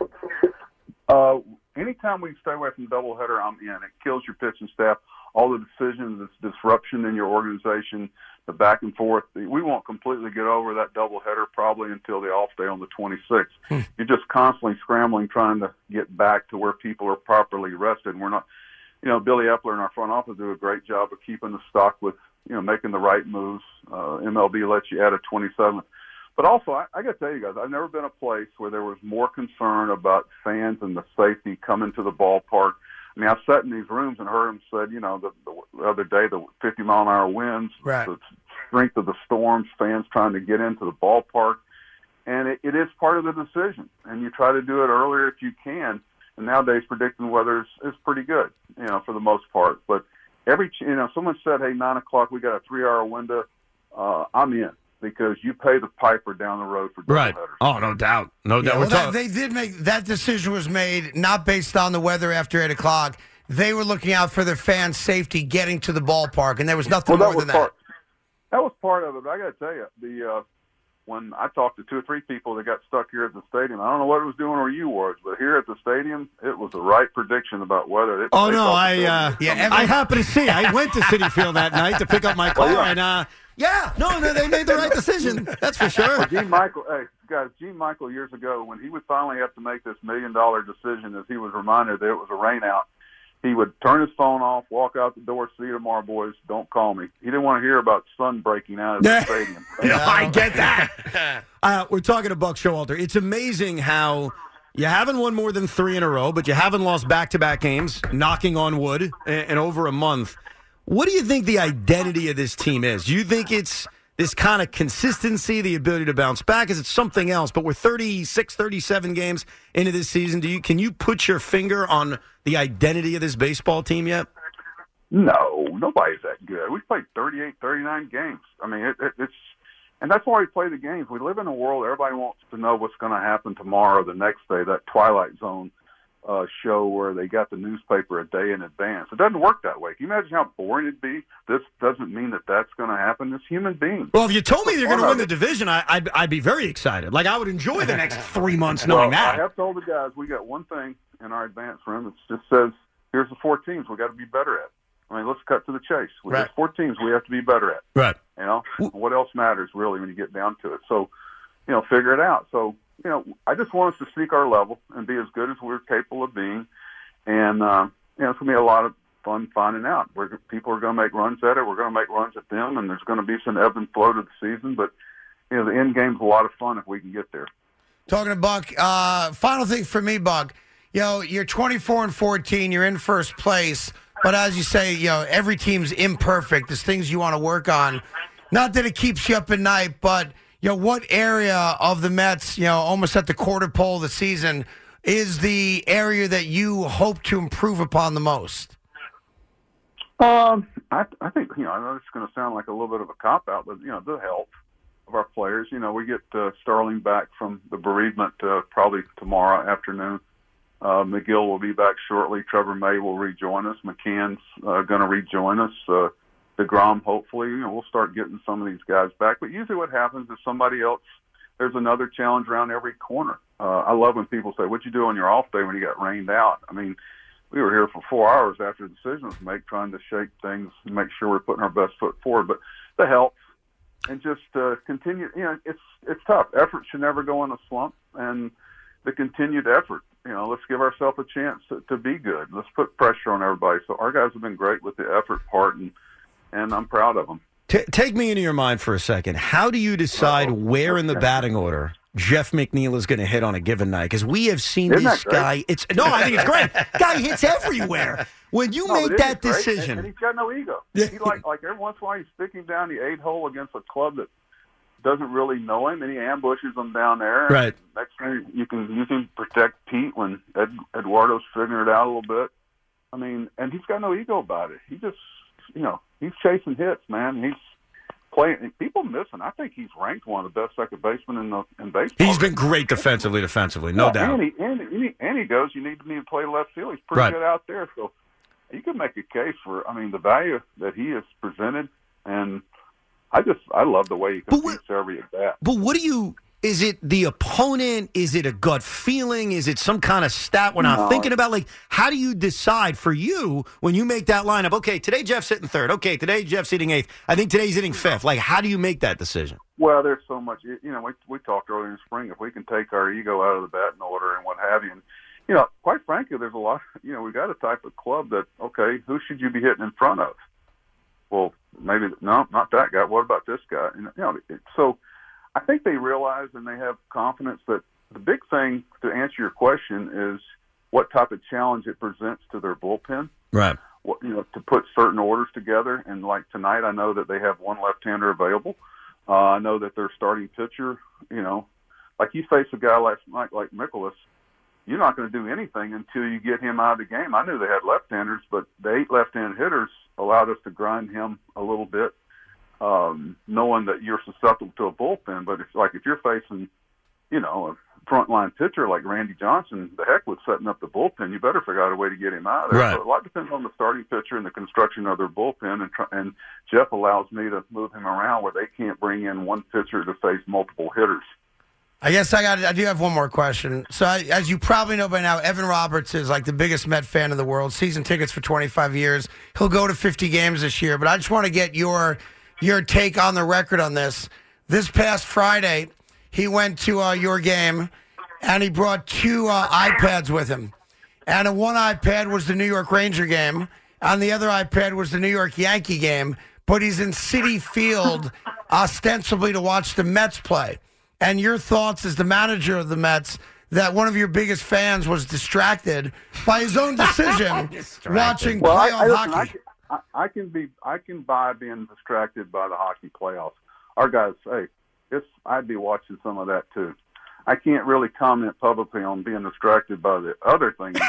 Anytime we stay away from the doubleheader, I'm in. It kills your pitching staff. All the decisions, this disruption in your organization, the back and forth. We won't completely get over that doubleheader probably until the off day on the 26th. You're just constantly scrambling, trying to get back to where people are properly rested. And we're not, Billy Epler in our front office do a great job of keeping the stock with, making the right moves. MLB lets you add a 27th. But also, I got to tell you guys, I've never been a place where there was more concern about fans and the safety coming to the ballpark. I mean, I've sat in these rooms and heard them said, the other day, the 50-mile-an-hour winds, right, the strength of the storms, fans trying to get into the ballpark. And it is part of the decision. And you try to do it earlier if you can. And nowadays, predicting weather is pretty good, for the most part. But someone said, hey, 9 o'clock, we got a 3-hour window. I'm in. Because you pay the piper down the road for right. doubleheaders. Oh, no doubt. No doubt. Well, they did make that decision was made not based on the weather after 8 o'clock. They were looking out for their fans' safety getting to the ballpark, and there was nothing more than that. That was part of it. But I got to tell you, when I talked to 2 or 3 people that got stuck here at the stadium, I don't know what it was doing where you was, but here at the stadium, it was the right prediction about whether. I happened to see. I went to Citi Field that night to pick up my car, they made the right decision. That's for sure. Well, Gene Michael years ago, when he would finally have to make this $1 million decision, as he was reminded that it was a rain out, he would turn his phone off, walk out the door, see you tomorrow, boys, don't call me. He didn't want to hear about sun breaking out of the stadium. I get that. We're talking to Buck Showalter. It's amazing how you haven't won more than 3 in a row, but you haven't lost back-to-back games, knocking on wood, in over a month. What do you think the identity of this team is? Do you think it's this kind of consistency, the ability to bounce back? Is it something else? But we're 36, 37 games into this season. Can you put your finger on the identity of this baseball team yet? No, nobody's that good. We've played 38, 39 games. I mean, it's and that's why we play the games. We live in a world everybody wants to know what's going to happen tomorrow, the next day, that Twilight Zone show where they got the newspaper a day in advance. It doesn't work that way. Can you imagine how boring it'd be? This doesn't mean that that's going to happen. It's human beings. Well, if you told me they're going to win the division, I'd be very excited. Like, I would enjoy the next 3 months knowing that. I have told the guys we got one thing in our advance room. It just says, here's the 4 teams we got to be better at. I mean, let's cut to the chase. There's 4 teams we have to be better at. Right. You know, what else matters really when you get down to it? So, figure it out. So, I just want us to seek our level and be as good as we're capable of being. And, it's going to be a lot of fun finding out. People are going to make runs at it. We're going to make runs at them, and there's going to be some ebb and flow to the season. But, the end game's a lot of fun if we can get there. Talking to Buck, final thing for me, Buck. You're 24-14. You're in first place. But as you say, every team's imperfect. There's things you want to work on. Not that it keeps you up at night, but, what area of the Mets, almost at the quarter pole of the season, is the area that you hope to improve upon the most? I think, I know it's going to sound like a little bit of a cop-out, but, the health of our players. We get Starling back from the bereavement probably tomorrow afternoon. McGill will be back shortly. Trevor May will rejoin us. McCann's going to rejoin us. DeGrom, hopefully. We'll start getting some of these guys back. But usually what happens is somebody else, there's another challenge around every corner. I love when people say, what'd you do on your off day when you got rained out? I mean, we were here for 4 hours after the decision was made, trying to shake things and make sure we're putting our best foot forward. But the health and just continue. It's tough. Effort should never go in a slump, and the continued effort. Let's give ourselves a chance to be good. Let's put pressure on everybody. So our guys have been great with the effort part, and I'm proud of them. Take me into your mind for a second. How do you decide where in the batting order Jeff McNeil is going to hit on a given night? Because we have seen this guy. I think it's great. Guy hits everywhere. When you make that decision, and he's got no ego. He like every once in a while he's sticking down the 8-hole against a club that doesn't really know him, and he ambushes them down there. Right. Next thing you can protect Pete when Eduardo's figuring it out a little bit. I mean, and he's got no ego about it. He just, he's chasing hits, man. He's playing. People miss him. I think he's ranked one of the best second basemen in baseball. He's been great defensively, no doubt. And he goes, you need to play left field. He's pretty good out there. So you could make a case for, the value that he has presented, and I love the way he competes every at bat. But is it the opponent? Is it a gut feeling? Is it some kind of stat we're not thinking about? Like, how do you decide for you when you make that lineup? Okay, today Jeff's hitting third. Okay, today Jeff's hitting eighth. I think today's hitting fifth. Like, how do you make that decision? Well, there's so much. We talked earlier in the spring. If we can take our ego out of the batting order and what have you, and quite frankly, there's a lot. We got a type of club that who should you be hitting in front of? Well, maybe no, not that guy. What about this guy? So I think they realize and they have confidence that the big thing to answer your question is what type of challenge it presents to their bullpen. Right. To put certain orders together. And like tonight, I know that they have one left-hander available. I know that their starting pitcher, like you face a guy last night like Mikolas, you're not going to do anything until you get him out of the game. I knew they had left-handers, but the 8 left-hand hitters allowed us to grind him a little bit, knowing that you're susceptible to a bullpen. But it's like if you're facing, a frontline pitcher like Randy Johnson, the heck with setting up the bullpen. You better figure out a way to get him out of there. Right. So a lot depends on the starting pitcher and the construction of their bullpen, and Jeff allows me to move him around where they can't bring in one pitcher to face multiple hitters. I guess I do have one more question. So, as you probably know by now, Evan Roberts is like the biggest Met fan in the world. Season tickets for 25 years. He'll go to 50 games this year. But I just want to get your take on the record on this. This past Friday, he went to your game, and he brought 2 iPads with him. And one iPad was the New York Ranger game, and the other iPad was the New York Yankee game. But he's in Citi Field ostensibly to watch the Mets play. And your thoughts as the manager of the Mets that one of your biggest fans was distracted by his own decision watching playoff hockey. I can buy being distracted by the hockey playoffs. Our guys say, I'd be watching some of that too. I can't really comment publicly on being distracted by the other things.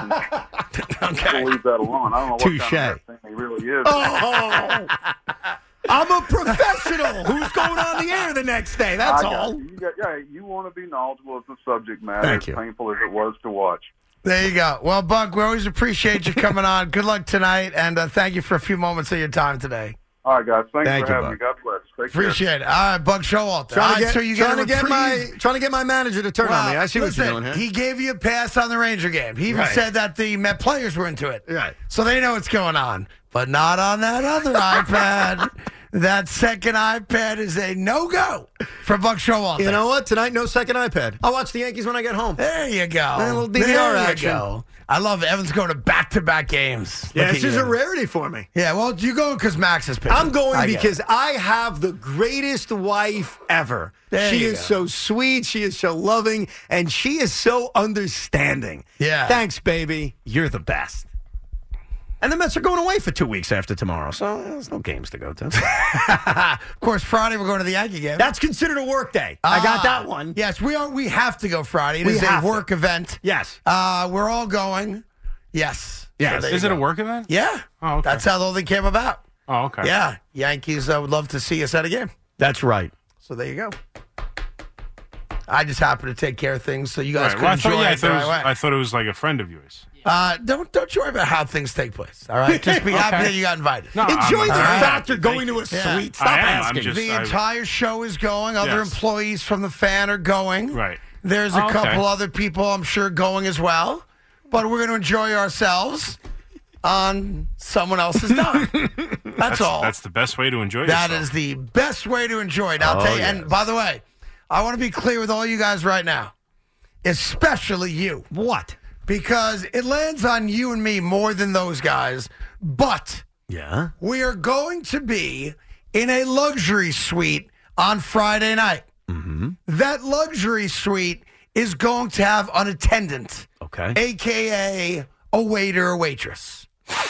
Okay. I'll leave that alone. I don't know what kind of thing he really is. Oh, I'm a professional who's going on the air the next day. That's all. You want to be knowledgeable of the subject matter, Thank as you. painful as it was to watch. There you go. Well, Buck, we always appreciate you coming on. Good luck tonight, and thank you for a few moments of your time today. All right, guys. Thanks Thank for you, having me. Buck. God bless. Take care. Appreciate it. All right, Buck Showalter. Trying Trying to get my manager to turn on me. I see what you're doing here. He gave you a pass on the Ranger game. He even said that the Met players were into it. Right. So they know what's going on. But not on that other iPad. That second iPad is a no-go for Buck Showalter. You know what? Tonight, no second iPad. I'll watch the Yankees when I get home. There you go. A little DVR there action. You go. I love it. Evan's going to back-to-back games. Yeah, Look this at is you. a rarity for me. Yeah, well, you going because Max is pitching. I'm going I get because it. I have the greatest wife ever. There She you is go. so sweet. She is so loving. And she is so understanding. Yeah. Thanks, baby. You're the best. And the Mets are going away for 2 weeks after tomorrow, so there's no games to go to. Of course, Friday we're going to the Yankee game. That's considered a work day. I got that one. Yes, we are. We have to go Friday. It We is a have to. work event. Yes. We're all going. Yes. Yes. So there Is you it a go. work event? Yeah. Oh, okay. That's how the whole thing came about. Oh, okay. Yeah. Yankees would love to see us at a game. That's right. So there you go. I just happen to take care of things so you guys Right. can Well, enjoy it the right way. I thought it was like a friend of yours. Don't you worry about how things take place. All right. Just be happy that you got invited. No, Enjoy the I'm- fact you're going Thank to a Yeah. suite. Stop I am. I'm asking. just- The entire show is going. Other Yes. employees from the fan are going. Right. There's a Okay. couple other people I'm sure going as well. But we're going to enjoy ourselves on someone else's dime. That's all. That's the best way to enjoy That yourself. is the best way to enjoy it. I'll tell you. yes. And by the way, I want to be clear with all you guys right now, especially you, What? because it lands on you and me more than those guys. But Yeah. we are going to be in a luxury suite on Friday night. Mm-hmm. That luxury suite is going to have an attendant, Okay. a.k.a. a waiter or waitress.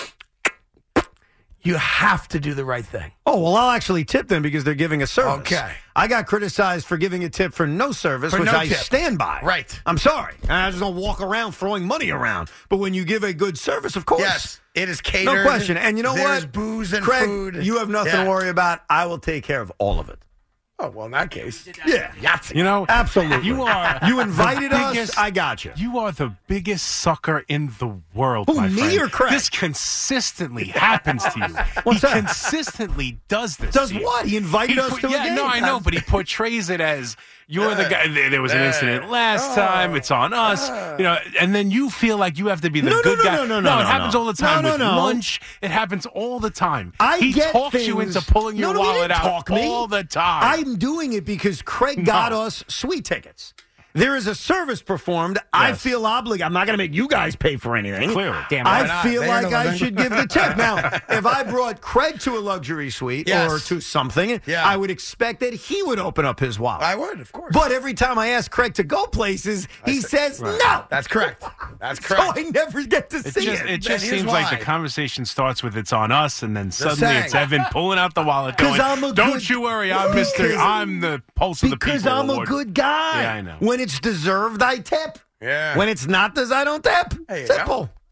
You have to do the right thing. Oh, well, I'll actually tip them because they're giving a service. Okay. I got criticized for giving a tip for no service, For which no I tip. stand by. Right. I'm sorry. I just don't walk around throwing money around. But when you give a good service, of course. Yes, it is catered. No question. And you know There's what? booze and Craig, food. you have nothing Yeah. to worry about. I will take care of all of it. Oh, well, in that case. Yeah. Yahtzee. You know, Absolutely. You are. You invited the us. biggest- I got you. You are the biggest sucker in the world, Who, my me friend. or Craig? This consistently happens to you. What's he that? consistently does this. Does to you. what? He invited us to a yeah, game. no, I know, but he portrays it as you're the guy. There was an incident last time. It's on us. You know, and then you feel like you have to be the No, good guy. no, it happens no. all the time No, with no. lunch. It happens all the time. I he get talks you things- into pulling your No, he wallet didn't out talk me. all the time. I'm doing it because Craig got us suite tickets. There is a service performed. I Yes. feel obligated. I'm not going to make you guys pay for anything. Clearly. Damn, why I not? feel They like earn a I living. should give the tip. Now, if I brought Craig to a luxury suite Yes. or to something, Yeah. I would expect that he would open up his wallet. I would, of course. But every time I ask Craig to go places, he says no. That's correct. That's So correct. I never get to see It And just here's seems like the why. conversation starts with "it's on us," and then suddenly saying. it's Evan pulling out the wallet, 'Cause going, I'm a "Don't good- you worry, I'm Because- I'm the pulse of the people." Because I'm a award." good guy. Yeah, I know. When it's deserved, I tip. Yeah. When it's not, I don't tip. There you Simple. go.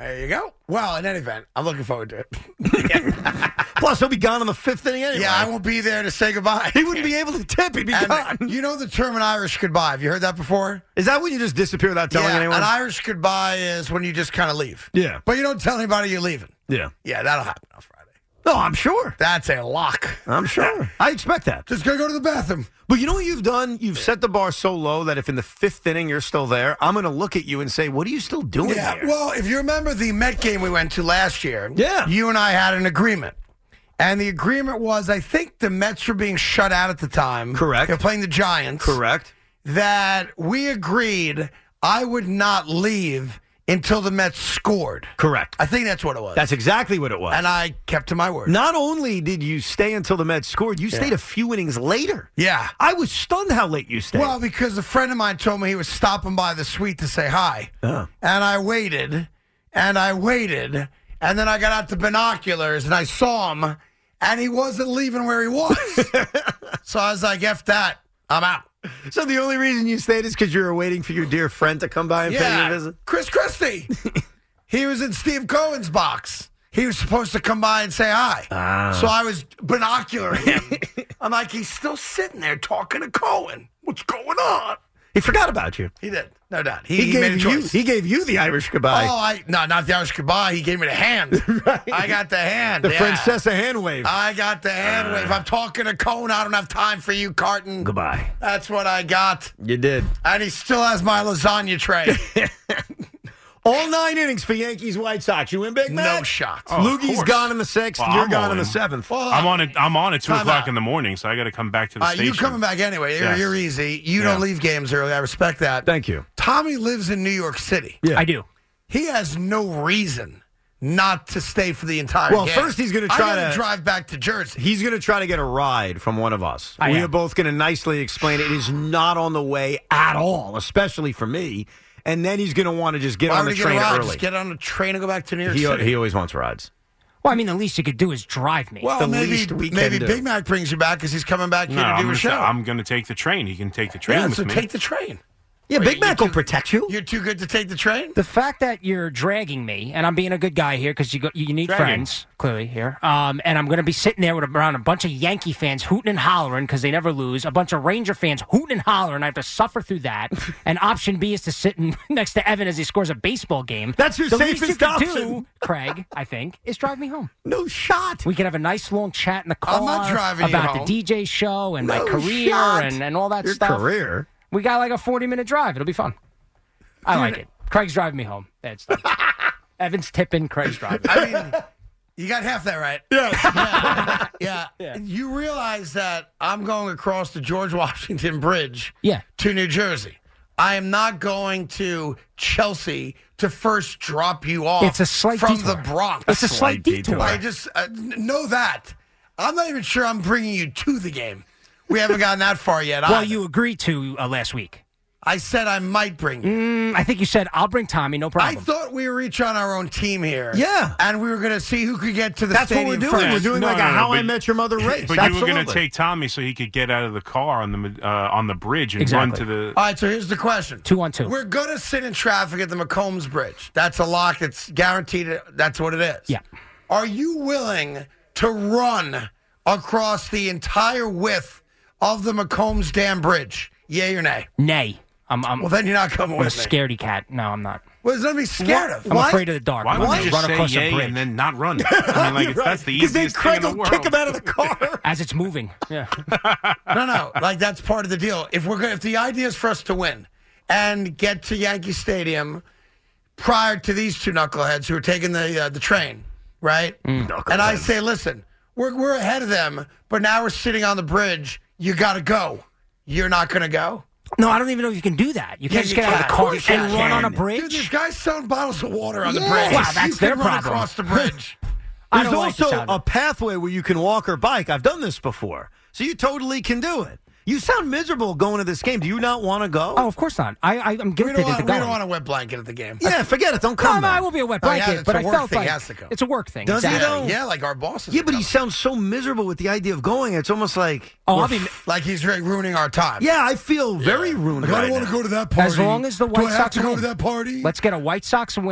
There you go. Well, in any event, I'm looking forward to it. Plus, he'll be gone in the 5th inning anyway. Yeah, I won't be there to say goodbye. He wouldn't be able to tip. He'd be gone. You know the term an Irish goodbye. Have you heard that before? Is that when you just disappear without telling anyone? An Irish goodbye is when you just kind of leave. Yeah. But you don't tell anybody you're leaving. Yeah. Yeah, that'll happen on Friday. No, I'm sure. That's a lock. I'm sure. I expect that. Just going to go to the bathroom. But you know what you've done? You've set the bar so low that if in the 5th inning you're still there, I'm going to look at you and say, what are you still doing here? Well, if you remember the Met game we went to last year, yeah, you and I had an agreement. And the agreement was, I think the Mets were being shut out at the time. Correct. They're playing the Giants. Correct. That we agreed I would not leave until the Mets scored. Correct. I think that's what it was. That's exactly what it was. And I kept to my word. Not only did you stay until the Mets scored, you stayed a few innings later. Yeah. I was stunned how late you stayed. Well, because a friend of mine told me he was stopping by the suite to say hi. And I waited, and then I got out the binoculars, and I saw him, and he wasn't leaving where he was. So I was like, F that. I'm out. So the only reason you stayed is because you were waiting for your dear friend to come by and pay you a visit? Chris Christie. He was in Steve Cohen's box. He was supposed to come by and say hi. So I was binocularing him. I'm like, he's still sitting there talking to Cohen. What's going on? He forgot about you. He did, no doubt. He made a choice. He gave you the Irish goodbye. Oh, not the Irish goodbye. He gave me the hand. Right. I got the hand. The Francesa hand wave. I got the hand wave. I'm talking to Cohen. I don't have time for you, Carton. Goodbye. That's what I got. You did. And he still has my lasagna tray. All 9 innings for Yankees White Sox. You in, Big Mac? No shot. Loogie's gone in the 6th. Well, You're I'm gone all in the in. 7th. Well, I'm on at 2 Time o'clock out. in the morning, so I got to come back to the station. You coming back anyway. Yes. You're easy. You don't leave games early. I respect that. Thank you. Tommy lives in New York City. Yeah. I do. He has no reason not to stay for the entire Well, game. first he's going to try I gotta to drive back to Jersey. He's going to try to get a ride from one of us. We are both going to nicely explain it is not on the way at all, especially for me. And then he's going to want to just get on the train early. Just get on the train and go back to New York City. He always wants rides. Well, I mean, the least you could do is drive me. Well, maybe Big Mac brings you back because he's coming back here to do a show. I'm going to take the train. He can take the train with so me. take the train. Yeah, Big Mac will protect you. You're too good to take the train? The fact that you're dragging me, and I'm being a good guy here because you need friends, clearly, here. And I'm going to be sitting there around a bunch of Yankee fans hooting and hollering because they never lose, a bunch of Ranger fans hooting and hollering. I have to suffer through that. And option B is to sit next to Evan as he scores a baseball game. That's your the least safest you can option. do, Craig, I think, is drive me home. No shot. We could have a nice long chat in the car I'm not driving you about home. the DJ show and my No career shot. and all that Your stuff. career? We got like a 40-minute drive. It'll be fun. I like it. Craig's driving me home. That's Evan's tipping. Craig's driving. I mean, you got half that right. Yeah. You realize that I'm going across the George Washington Bridge to New Jersey. I am not going to Chelsea to first drop you off It's a slight from detour. the Bronx. It's a slight detour. I just know that. I'm not even sure I'm bringing you to the game. We haven't gotten that far yet. Well, either. you agreed to last week. I said I might bring you. I think you said, I'll bring Tommy, no problem. I thought we were each on our own team here. Yeah. And we were going to see who could get to the That's what stadium we're doing. first. We're doing like a How I Met Your Mother race. But you were going to Absolutely. take Tommy so he could get out of the car on the bridge and Exactly. run to the. All right, so here's the question. 2-on-2. We're going to sit in traffic at the McCombs Bridge. That's a lock. It's guaranteed. That's what it is. Yeah. Are you willing to run across the entire width of the McCombs Dam Bridge? Yay or nay? Nay. Well, then you're not coming I'm a with me. scaredy cat. No, I'm not. Well, there's nothing to be scared of. I'm afraid of the dark. Why I'm would gonna you run just across say the yay bridge and then not run? I mean, like that's the Because then easiest thing Craig in the will world. kick him out of the car. as it's moving. Yeah. No. Like that's part of the deal. If the idea is for us to win and get to Yankee Stadium prior to these two knuckleheads who are taking the train, right? And I say, listen, we're ahead of them, but now we're sitting on the bridge. You got to go. You're not going to go. No, I don't even know if you can do that. You can't just get out of the Of car course and you run can. on a bridge. Dude, there's guys selling bottles of water on the Yeah. bridge. Wow, that's you their can run problem. across the bridge. I There's don't like the also sound a of it. pathway where you can walk or bike. I've done this before. So you totally can do it. You sound miserable going to this game. Do you not want to go? Oh, of course not. I'm We guilted don't, into want, we going. don't want a wet blanket at the game. Yeah, forget it. Don't come. No, then. I will be a wet Oh, yeah, blanket, it's but a I work felt thing. like He has to go. it's a work thing. Does he, exactly. though? Yeah, like our bosses. Yeah, are but he coming. sounds so miserable with the idea of going. It's almost like Oh, we're I'll be. like he's really ruining our time. Yeah, I feel very ruined. Like, I right don't want now. to go to that party. As long as the Do White I have Sox to go win. to that party? Let's get a White Sox win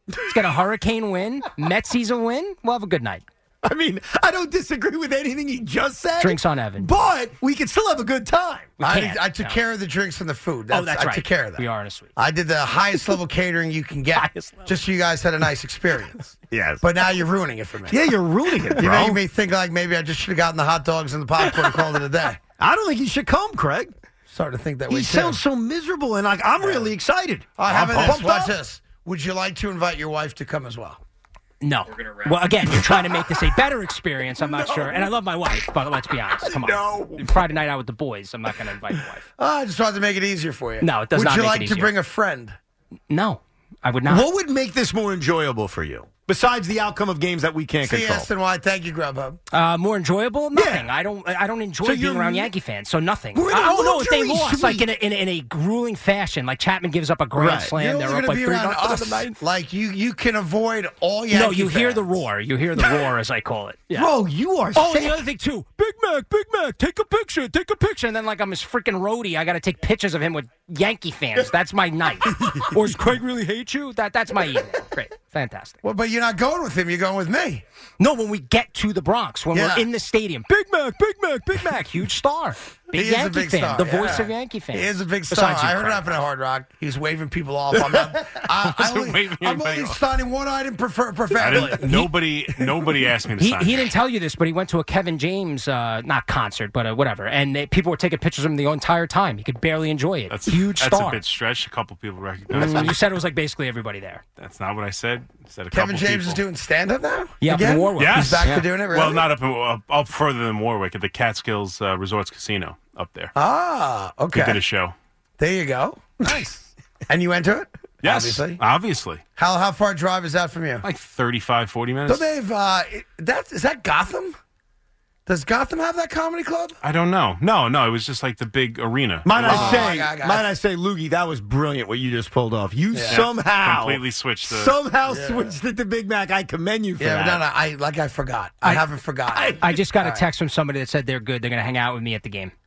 Let's get a hurricane win. Metsies a win. We'll have a good night. I mean, I don't disagree with anything he just said. Drinks on Evan. But we can still have a good time. I took care of the drinks and the food. That's right. I took care of that. We are in a suite. I did the highest level catering you can get, just so you guys had a nice experience. Yes. But now you're ruining it for me. Yeah, you're ruining it, bro. You're making me think like maybe I just should have gotten the hot dogs and the popcorn and called it a day. I don't think you should come, Craig. Starting to think that way, He too. sounds so miserable, and like I'm really excited. How about this? pumped Watch up. this. Would you like to invite your wife to come as well? No. Well, again, you're trying to make this a better experience. I'm not sure. And I love my wife, but let's be honest. Come on. No. Friday night out with the boys. I'm not going to invite my wife. I just wanted to make it easier for you. No, it does not Would you make like it to easier. bring a friend? No, I would not. What would make this more enjoyable for you? Besides the outcome of games that we can't See, control. SNY, thank you, Grubhub. More enjoyable? Nothing. Yeah. I don't enjoy So being you're- around Yankee fans, so nothing. We're in a Oh no, if they luxury lost, like suite. in a grueling fashion, like Chapman gives up a grand Right. slam, You're they're only up going to like be 3 around nothing in us. the ninth. Like, you can avoid all Yankee No, you hear the fans. roar. You hear the roar, as I call it. Yeah. Bro, you are Oh, sick. and the other thing too, Big Mac, take a picture, and then like I'm his freaking roadie, I got to take pictures of him with Yankee fans. That's my night. Or does Craig really hate you? That's my evening. Great, fantastic. Well, but you're not going with him. You're going with me. No, when we get to the Bronx, when Yeah. we're in the stadium, Big Mac, huge star, big He is a Yankee big fan, star, the yeah. voice of Yankee fans. He is a big star. Besides you, I heard it Craig. happen at Hard Rock. He was waving people off. I'm not. I'm only signing one item preferably. Nobody asked me to sign. He didn't tell you this, but he went to a Kevin James, not concert, but whatever, and people were taking pictures of him the entire time. He could barely enjoy it. Huge That's star. a bit stretched. A couple people recognize You me. said it was like basically everybody there. That's not what I said. I said a Kevin couple James is people. doing stand-up now? Yeah, up in Again? Warwick. Yes. He's back Yeah. to doing it, really? Well, not up further than Warwick at the Catskills Resorts Casino up there. Ah, He did okay. a show. There you go. Nice. And you went to it? Yes, Obviously. How far drive is that from you? Like 35, 40 minutes. So they've is that Gotham? Does Gotham have that comedy club? I don't know. No, it was just like the big arena. Might Oh, I say, Loogie, that was brilliant what you just pulled off. You somehow completely switched the. switched it to Big Mac. I commend you for that. I forgot. I haven't forgotten. I just got a text from somebody that said they're good. They're going to hang out with me at the game.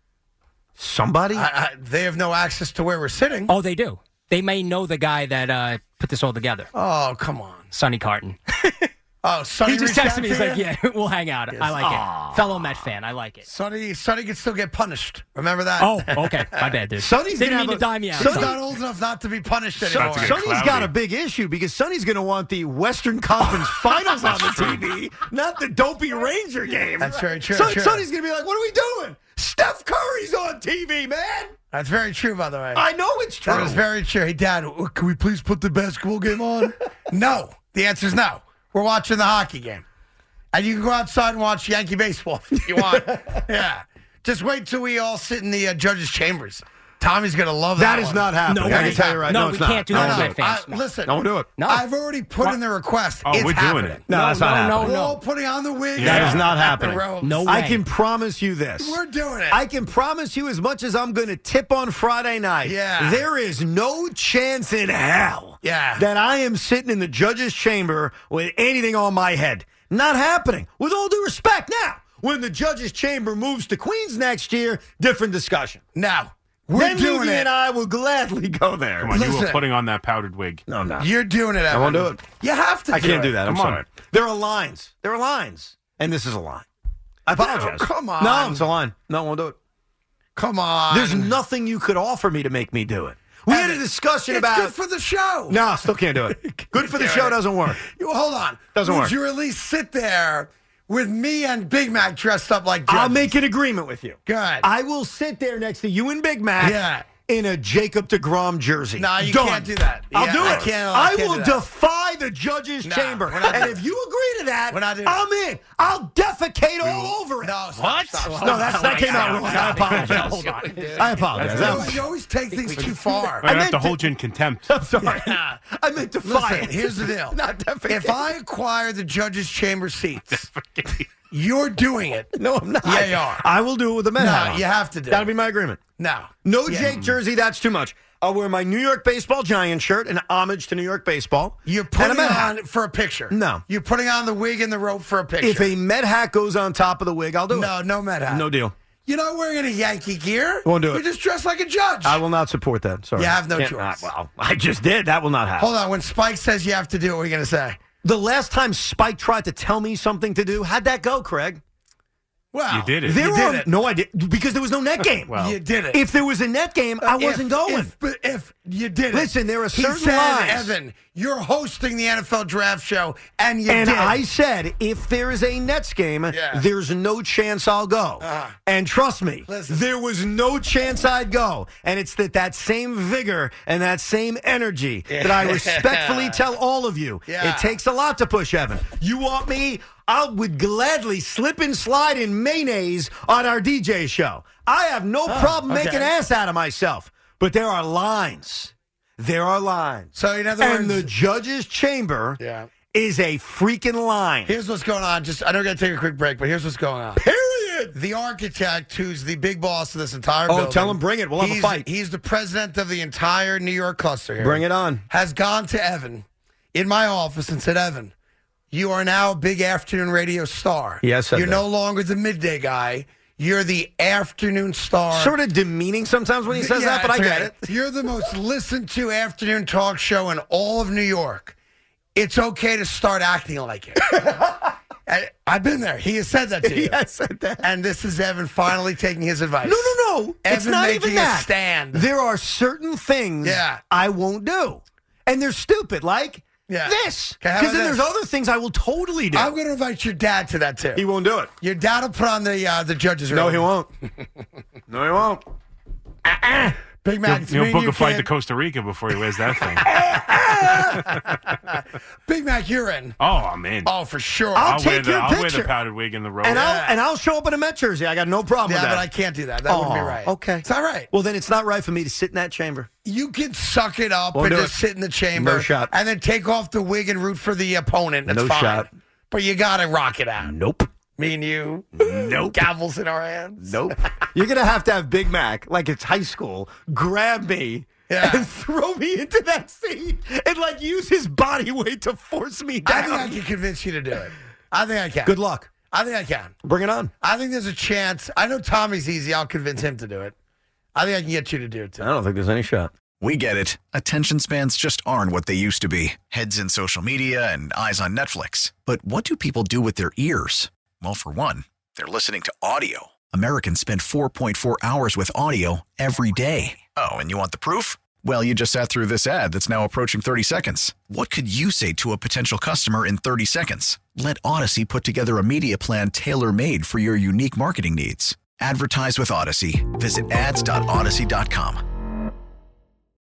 Somebody? They have no access to where we're sitting. Oh, they do. They may know the guy that put this all together. Oh, come on. Sonny Carton. Oh, Sonny He just reached texted out me. to He's you? like, yeah, we'll hang out. I like it. Fellow Met fan. I like it. Sonny can still get punished. Remember that? Oh, okay. My bad, dude. Sonny's Didn't gonna mean have to dime me out. He's not old enough not to be punished anymore. That's a good Sonny's cloudy. got a big issue because Sonny's going to want the Western Conference Finals on the TV, not the dopey Ranger game. That's very true. Sonny's going to be like, what are we doing? Steph Curry's on TV, man. That's very true, by the way. I know it's true. That is very true. Hey, Dad, can we please put the basketball game on? No. The answer is no. We're watching the hockey game. And you can go outside and watch Yankee baseball if you want. Yeah. Just wait till we all sit in the judges' chambers. Tommy's going to love that. That is one. not happening. No I way. can tell you right No, now. we it's not. can't do No, that no, as no. Met fans. Listen, Don't do it. No. I've already put in the request. Oh, It's we're doing happening. it. No, that's not happening. We're all putting on the wig. That is not happening. The robes. No way. I can promise you this. We're doing it. I can promise you as much as I'm going to tip on Friday night. Yeah. There is no chance in hell Yeah. that I am sitting in the judge's chamber with anything on my head. Not happening. With all due respect. Now, when the judge's chamber moves to Queens next year, different discussion. No. We're Then doing Loogie it. and I will gladly go there. Come on, you were Listen. putting on that powdered wig. No, I'm not. You're doing it, Evan. won't do it. You have to I can't do that. I'm Come on. sorry. There are lines. There are lines. And this is a line. I apologize. come on. No, it's a line. No, I won't do it. Come on. There's nothing you could offer me to make me do it. We had a discussion It's about. good for the show. No, still can't do it. Good for the show doesn't work. Hold on. Doesn't Would work. you at least sit there with me and Big Mac dressed up like judges? I'll make an agreement with you. Good. I will sit there next to you and Big Mac Yeah. in a Jacob DeGrom jersey. No, you Done. can't do that. I'll Yeah, do I it. can't I do will that. defy the judge's No, chamber. we're not And doing if you agree to that, We're not doing I'm in. I'll defecate all over it. No, stop, stop. No, that came out wrong. I apologize. Hold on. I apologize. You always take things too far. I have meant to to- hold you in contempt. I'm sorry. I meant defy Listen, it. here's the deal. Not defecate. If I acquire the judges' chamber seats, you're doing it. No, I'm not. Yeah, you are. I will do it with the Met hat No, on. you have to do That'll it. be my agreement. No. No Yeah. Jake jersey, that's too much. I'll wear my New York Baseball Giant shirt, an homage to New York baseball. You're and a putting Met it hat. on for a picture. No. You're putting on the wig and the rope for a picture. If a Met hat goes on top of the wig, I'll do it. No Met hat. No deal. You're not wearing any Yankee gear. Won't do it. You just dress like a judge. I will not support that. Sorry. You have no Can't- choice. Well, I just did. That will not happen. Hold on. When Spike says you have to do it, what are you going to say? The last time Spike tried to tell me something to do, how'd that go, Craig? Well, You did it. There You are, did it. No, I did because there was no net game. Well, you did it. If there was a net game, I wasn't going. If you did it. Listen, there are He certain said, lines. Evan, you're hosting the NFL draft show, and you And did. I said, if there is a Nets game, Yeah. there's no chance I'll go. And trust me, Listen. there was no chance I'd go. And it's that same vigor and that same energy that I respectfully tell all of you. Yeah. It takes a lot to push Evan. You want me? I would gladly slip and slide in mayonnaise on our DJ show. I have no problem okay. making ass out of myself. But there are lines. There are lines. So, in other And words, the judge's chamber Yeah. is a freaking line. here's what's going on. I know we're going to take a quick break, but here's what's going on. Period. The architect, who's the big boss of this entire building. Tell him bring it. We'll have a he's- fight. He's the president of the entire New York cluster here. Bring it on. Has gone to Evan in my office and said, Evan, you are now a big afternoon radio star. Yes, I You're did. no longer the midday guy. You're the afternoon star. Sort of demeaning sometimes when he says that, but I it's get okay. it. You're the most listened to afternoon talk show in all of New York. It's okay to start acting like it. I've been there. He has said that to you. He has said that. And this is Evan finally taking his advice. No. It's Evan not making even that. a stand. There are certain things Yeah. I won't do. And they're stupid, like this. Okay, how Because about then this? there's other things I will totally do. I'm going to invite your dad to that, too. He won't do it. Your dad will put on the judge's room. No, he won't. No, he won't. Big Mac, it's me He'll and book you, a flight kid. to Costa Rica before he wears that thing. Big Mac, you're in. Oh, I'm in. Oh, for sure. I'll take wear the, your I'll wear picture. the powdered wig in the robe. And I'll show up in a Met jersey. I got no problem Yeah, with that. but I can't do that. That wouldn't be right. Okay. It's all right. Well, then it's not right for me to sit in that chamber. You can suck it up Won't and do just it. sit in the chamber. No shot. And then take off the wig and root for the opponent. That's No fine. shot. But you got to rock it out. Nope. Me and you. Nope. Gavels in our hands. Nope. You're going to have Big Mac, like it's high school, grab me and throw me into that seat and, like, use his body weight to force me down. I think I can convince you to do it. I think I can. Good luck. I think I can. Bring it on. I think there's a chance. I know Tommy's easy. I'll convince him to do it. I think I can get you to do it, too. I don't think there's any shot. We get it. Attention spans just aren't what they used to be. Heads in social media and eyes on Netflix. But what do people do with their ears? Well, for one, they're listening to audio. Americans spend 4.4 hours with audio every day. Oh, and you want the proof? Well, you just sat through this ad that's now approaching 30 seconds. What could you say to a potential customer in 30 seconds? Let Odyssey put together a media plan tailor-made for your unique marketing needs. Advertise with Odyssey. Visit ads.odyssey.com.